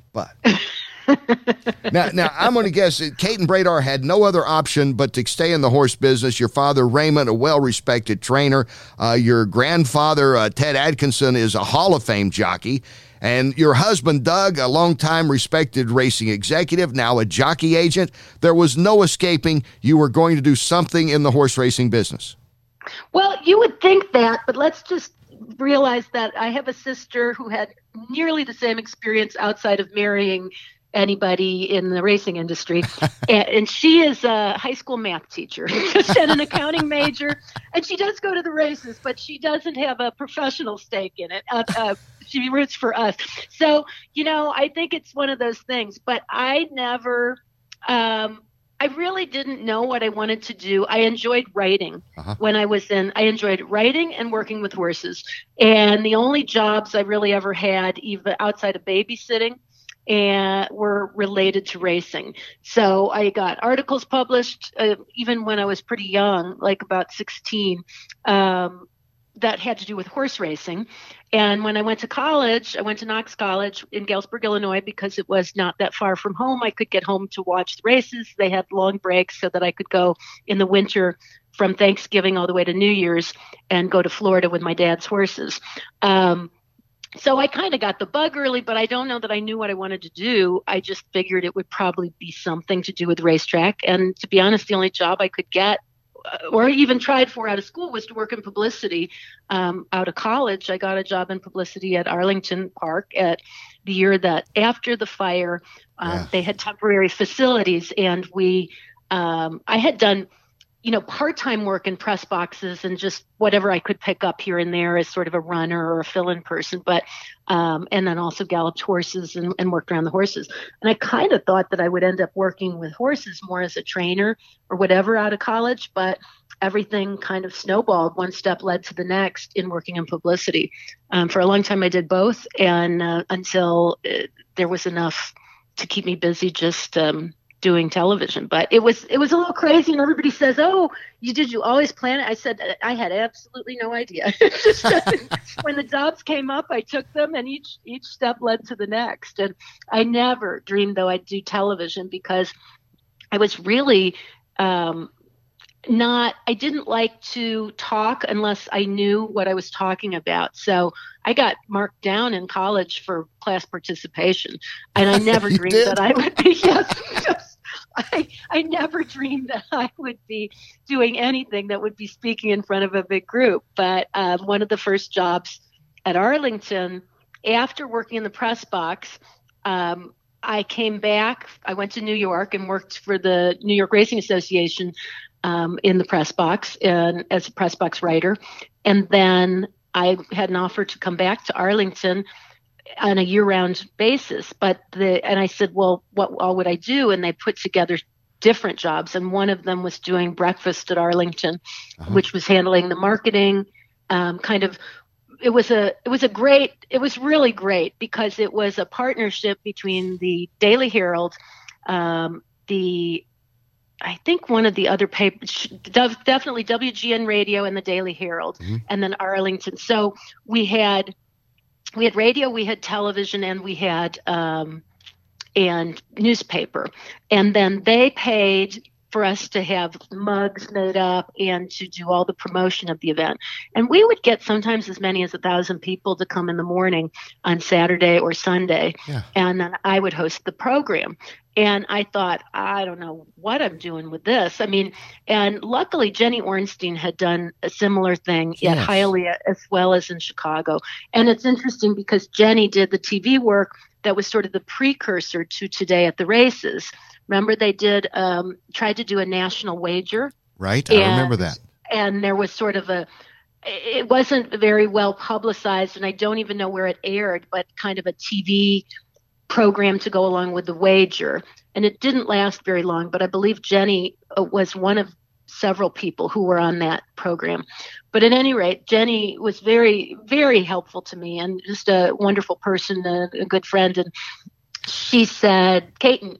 But now, now I'm going to guess that Kate and Bradar had no other option but to stay in the horse business. Your father, Raymond, a well-respected trainer. Uh, your grandfather, uh, Ted Atkinson, is a Hall of Fame jockey. And your husband, Doug, a longtime respected racing executive, now a jockey agent. There was no escaping. You were going to do something in the horse racing business. Well, you would think that, but let's just realize that I have a sister who had nearly the same experience outside of marrying anybody in the racing industry. and, and she is a high school math teacher and an accounting major. And she does go to the races, but she doesn't have a professional stake in it. Uh, uh, she roots for us. So, you know, I think it's one of those things. But I never, um, I really didn't know what I wanted to do. I enjoyed writing Uh-huh. when I was in, I enjoyed writing and working with horses. And the only jobs I really ever had, even outside of babysitting, and were related to racing. So I got articles published uh, even when I was pretty young, like about sixteen. Um, that had to do with horse racing. And when I went to college, I went to Knox College in Galesburg, Illinois, because it was not that far from home. I could get home to watch the races. They had long breaks so that I could go in the winter from Thanksgiving all the way to New Year's and go to Florida with my dad's horses. Um, so I kind of got the bug early, but I don't know that I knew what I wanted to do. I just figured it would probably be something to do with racetrack. And to be honest, the only job I could get or even tried for out of school was to work in publicity. Um, out of college, I got a job in publicity at Arlington Park at the year that after the fire, uh, Yeah. they had temporary facilities, and we, um, I had done, you know, part-time work in press boxes and just whatever I could pick up here and there as sort of a runner or a fill-in person, but, um, and then also galloped horses and, and worked around the horses. And I kind of thought that I would end up working with horses more as a trainer or whatever out of college, but everything kind of snowballed. One step led to the next in working in publicity. Um, for a long time, I did both, and uh, until it, there was enough to keep me busy just um, doing television. But it was it was a little crazy, and everybody says, "Oh, you did you always plan it?" I said I had absolutely no idea. Just, when the jobs came up, I took them, and each each step led to the next. And I never dreamed, though, I'd do television, because I was really um, not. I didn't like to talk unless I knew what I was talking about. So I got marked down in college for class participation, and I never You dreamed did? that I would be. Yes, yes. I, I never dreamed that I would be doing anything that would be speaking in front of a big group. But um, one of the first jobs at Arlington, after working in the press box, um, I came back. I went to New York and worked for the New York Racing Association um, in the press box and as a press box writer. And then I had an offer to come back to Arlington on a year-round basis. But the and I said, well, what all would I do? And they put together different jobs. And one of them was doing breakfast at Arlington, Uh-huh. which was handling the marketing, um, kind of. It was a it was a great it was really great because it was a partnership between the Daily Herald, um, the I think one of the other papers, definitely W G N Radio and the Daily Herald, Mm-hmm. and then Arlington. So we had we had radio, we had television, and we had um, and newspaper, and then they paid for us to have mugs made up and to do all the promotion of the event. And we would get sometimes as many as a thousand people to come in the morning on Saturday or Sunday. Yeah. And then I would host the program. And I thought, I don't know what I'm doing with this. I mean, and luckily Jenny Ornstein had done a similar thing Yes. at Hialeah as well as in Chicago. And it's interesting because Jenny did the T V work that was sort of the precursor to Today at the Races. Remember, they did um, tried to do a national wager, Right? I And- remember that. and there was sort of a. It wasn't very well publicized, and I don't even know where it aired, but kind of a T V program to go along with the wager. And it didn't last very long, but I believe Jenny uh, was one of several people who were on that program. But at any rate, Jenny was very, very helpful to me and just a wonderful person, a, a good friend. And she said, Caton,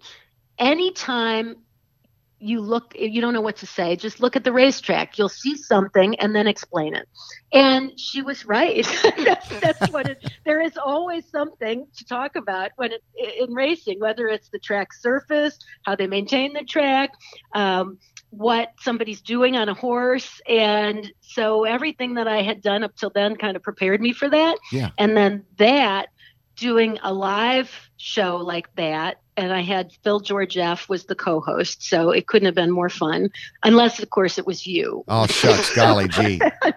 anytime you look, you don't know what to say, just look at the racetrack. You'll see something and then explain it. And she was right. that's, that's what it, there is always something to talk about when it, in racing, whether it's the track surface, how they maintain the track, um, what somebody's doing on a horse. And so everything that I had done up till then kind of prepared me for that. Yeah. And then that, doing a live show like that, and I had Phil Georgieff was the co-host, so it couldn't have been more fun, unless, of course, it was you. Oh, shucks, golly gee.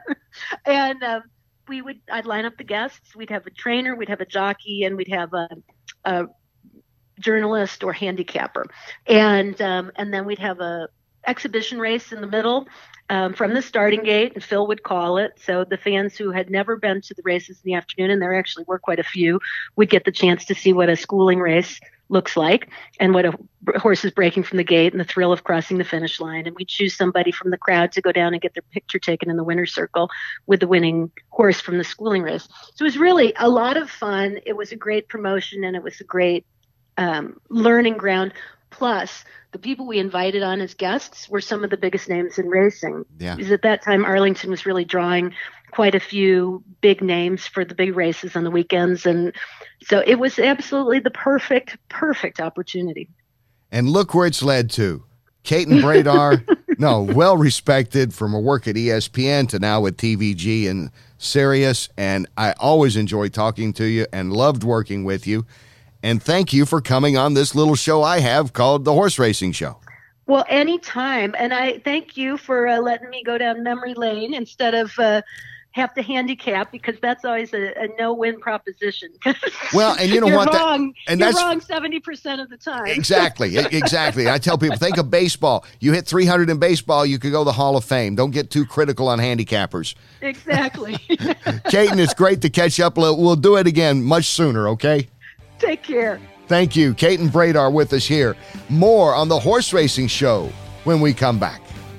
And um, we would, I'd line up the guests. We'd have a trainer, we'd have a jockey, and we'd have a, a journalist or handicapper, and um, and then we'd have a exhibition race in the middle. Um, from the starting gate, and Phil would call it. So the fans who had never been to the races in the afternoon, and there actually were quite a few, would get the chance to see what a schooling race looks like and what a horse is breaking from the gate and the thrill of crossing the finish line. And we'd choose somebody from the crowd to go down and get their picture taken in the winner's circle with the winning horse from the schooling race. So it was really a lot of fun. It was a great promotion, and it was a great um, learning ground Plus, the people we invited on as guests were some of the biggest names in racing. Yeah. Because at that time, Arlington was really drawing quite a few big names for the big races on the weekends. And so it was absolutely the perfect, perfect opportunity. And look where it's led to. Katin Bradar, no, well-respected from her work at E S P N to now with T V G and Sirius. And I always enjoy talking to you and loved working with you. And thank you for coming on this little show I have called The Horse Racing Show. Well, anytime. And I thank you for uh, letting me go down memory lane instead of uh, have to handicap, because that's always a, a no-win proposition. Well, and you know you're what? Wrong. That, and you're that's wrong seventy percent of the time. Exactly. Exactly. I tell people, think of baseball. You hit three hundred in baseball, you could go to the Hall of Fame. Don't get too critical on handicappers. Exactly. Katin, it's great to catch up. We'll do it again much sooner, okay? Take care. Thank you. Katin Bradar with us here. More on the Horse Racing Show when we come back.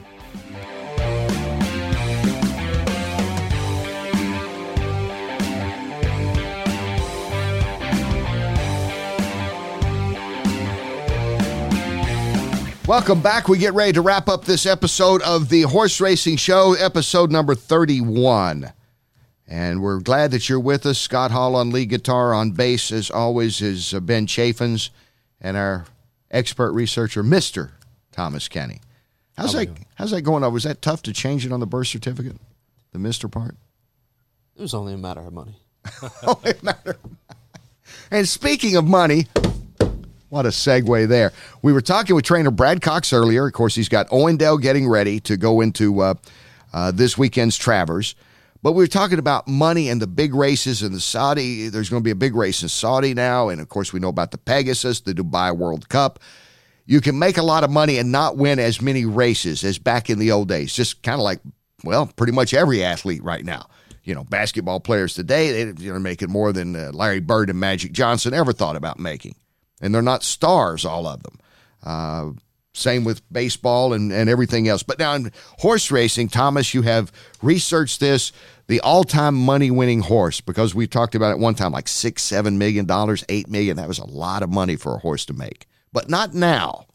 Welcome back. We get ready to wrap up this episode of the Horse Racing Show, episode number thirty-one. And we're glad that you're with us. Scott Hall on lead guitar, on bass, as always, is Ben Chaffins, and our expert researcher, Mister Thomas Kenny. How's How that? How's that going on? Was that tough to change it on the birth certificate, the Mister part? It was only a matter of money. Only a matter of money. And speaking of money, what a segue there. We were talking with trainer Brad Cox earlier. Of course, he's got Owendale getting ready to go into uh, uh, this weekend's Travers. But we were talking about money and the big races and the Saudi. There's going to be a big race in Saudi now. And, of course, we know about the Pegasus, the Dubai World Cup. You can make a lot of money and not win as many races as back in the old days. Just kind of like, well, pretty much every athlete right now. You know, basketball players today, they're making more than uh, Larry Bird and Magic Johnson ever thought about making. And they're not stars, all of them. Uh, same with baseball and, and everything else. But now in horse racing, Thomas, you have researched this, the all-time money-winning horse, because we talked about it one time, like six, seven million dollars, eight million. That was a lot of money for a horse to make. But not now.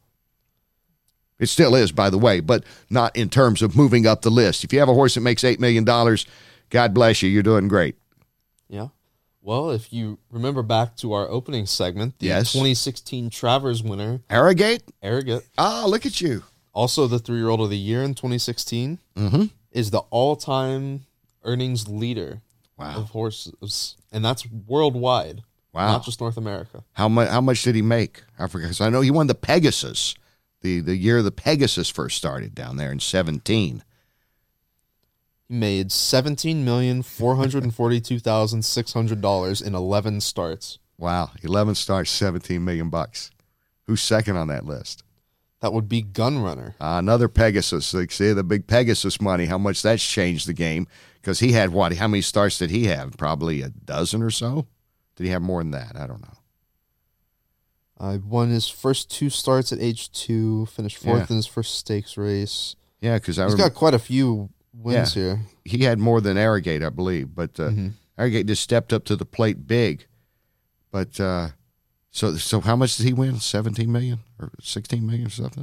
It still is, by the way, but not in terms of moving up the list. If you have a horse that makes eight million dollars, God bless you, you're doing great. Yeah. Well, if you remember back to our opening segment, the Yes. twenty sixteen Travers winner, Arrogate? Arrogate, Ah, look at you. also the three-year-old of the year in twenty sixteen, Mm-hmm. is the all-time earnings leader Wow. of horses, and that's worldwide, Wow. not just North America. How much? How much did he make? I forget. 'Cause I know he won the Pegasus, the the year the Pegasus first started down there in seventeen. He made seventeen million four hundred forty-two thousand six hundred dollars in eleven starts. Wow, eleven starts, seventeen million bucks. Who's second on that list? That would be Gunrunner. Uh, another Pegasus. Like, see the big Pegasus money. How much that's changed the game? Because he had what? How many starts did he have? Probably a dozen or so. Did he have more than that? I don't know. I won his first two starts at age two, finished fourth Yeah. in his first stakes race. Yeah, because I He's remember got quite a few wins Yeah. here. he had more than Arrogate, I believe. But uh, Mhm. Arrogate just stepped up to the plate big. But uh, so so how much did he win? Seventeen million or sixteen million or something?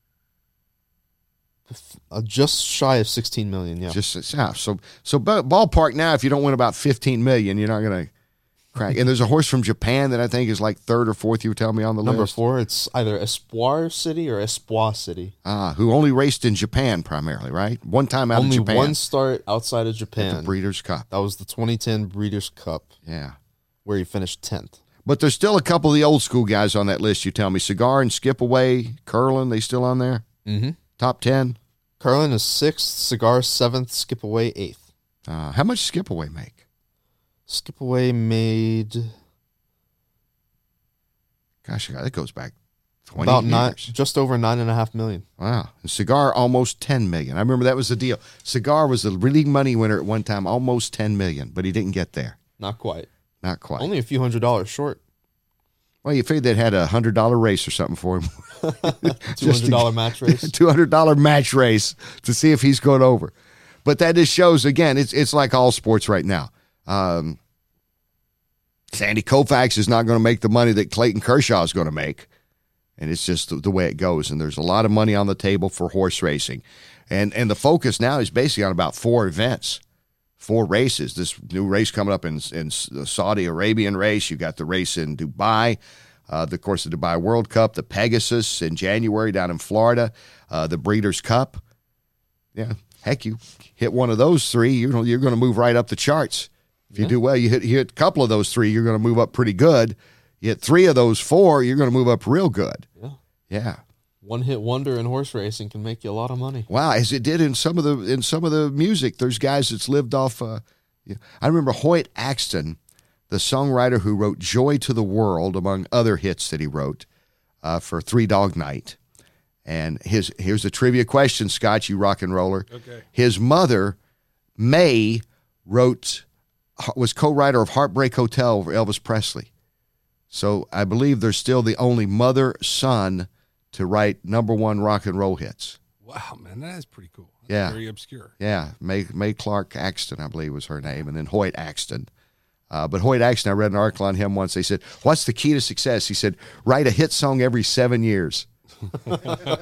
Uh, just shy of sixteen million, yeah. Just yeah. So so ba- ballpark now. If you don't win about fifteen million, you're not going to crack. And there's a horse from Japan that I think is like third or fourth. You were telling me on the Number list. four, it's either Espoir City or Espoir City. Ah, who only raced in Japan primarily, right? One time out Only of Japan. one start outside of at Japan. the Breeders' Cup. That was the twenty ten Breeders' Cup, Yeah. where he finished tenth. But there's still a couple of the old school guys on that list, you tell me. Cigar and Skip Away, Curlin, they still on there? Mm-hmm. Top ten? Carlin is sixth, Cigar seventh, Skip Away eighth. Uh, how much Skip Away make? Skip Away made Gosh, that goes back twenty about years. nine, just over nine and a half million. Wow. And Cigar, almost ten million. I remember that was the deal. Cigar was the leading money winner at one time, almost ten million, but he didn't get there. Not quite. Not quite. Only a few hundred dollars short. Well, you figured they'd had a one hundred dollars race or something for him. two hundred dollars match race. two hundred dollars match race to see if he's going over. But that just shows, again, it's it's like all sports right now. Um, Sandy Koufax is not going to make the money that Clayton Kershaw is going to make. And it's just the, the way it goes. And there's a lot of money on the table for horse racing. And and the focus now is basically on about four events, four races. This new race coming up in, in the Saudi Arabian race. You got the race in Dubai, uh, the, of course, the Dubai World Cup, the Pegasus in January down in Florida, uh, the Breeders' Cup. Yeah, heck, you hit one of those three, you're, you're going to move right up the charts. If you Yeah. do well, you hit, you hit a couple of those three, you're going to move up pretty good. You hit three of those four, you're going to move up real good. Yeah. Yeah. One hit wonder in horse racing can make you a lot of money. Wow, as it did in some of the in some of the music. There's guys that's lived off. Uh, yeah. I remember Hoyt Axton, the songwriter who wrote "Joy to the World," among other hits that he wrote uh, for Three Dog Night. And his here's a trivia question, Scott, you rock and roller. Okay. His mother, May, wrote was co-writer of "Heartbreak Hotel" for Elvis Presley. So I believe they're still the only mother-son to write number one rock and roll hits. Wow, man, that is pretty cool. That's Yeah. very obscure. Yeah, May, May Clark Axton, I believe was her name, and then Hoyt Axton. Uh, but Hoyt Axton, I read an article on him once. They said, what's the key to success? He said, write a hit song every seven years. You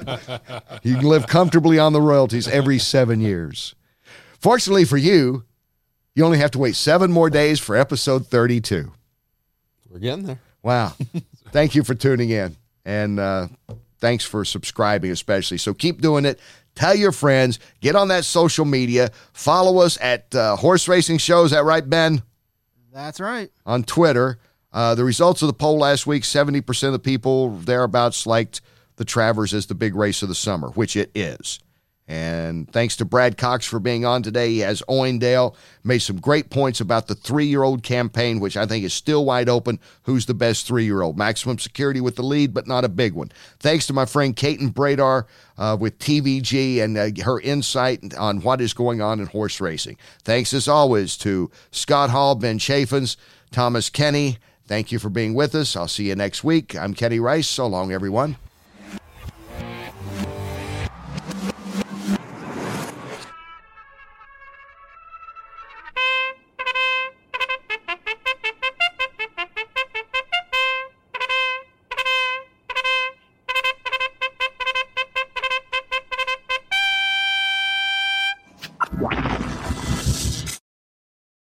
can live comfortably on the royalties every seven years. Fortunately for you, you only have to wait seven more days for episode thirty-two. We're getting there. Wow. Thank you for tuning in. And uh, thanks for subscribing especially. So keep doing it. Tell your friends. Get on that social media. Follow us at uh, Horse Racing Show. Is that right, Ben? That's right. On Twitter. Uh, the results of the poll last week, seventy percent of the people thereabouts liked the Travers as the big race of the summer, which it is. And thanks to Brad Cox for being on today. He has Owendale, made some great points about the three-year-old campaign, which I think is still wide open. Who's the best three-year-old? Maximum Security with the lead, but not a big one. Thanks to my friend Kaiten Bradar uh, with T V G and uh, her insight on what is going on in horse racing. Thanks, as always, to Scott Hall, Ben Chaffins, Thomas Kenny. Thank you for being with us. I'll see you next week. I'm Kenny Rice. So long, everyone.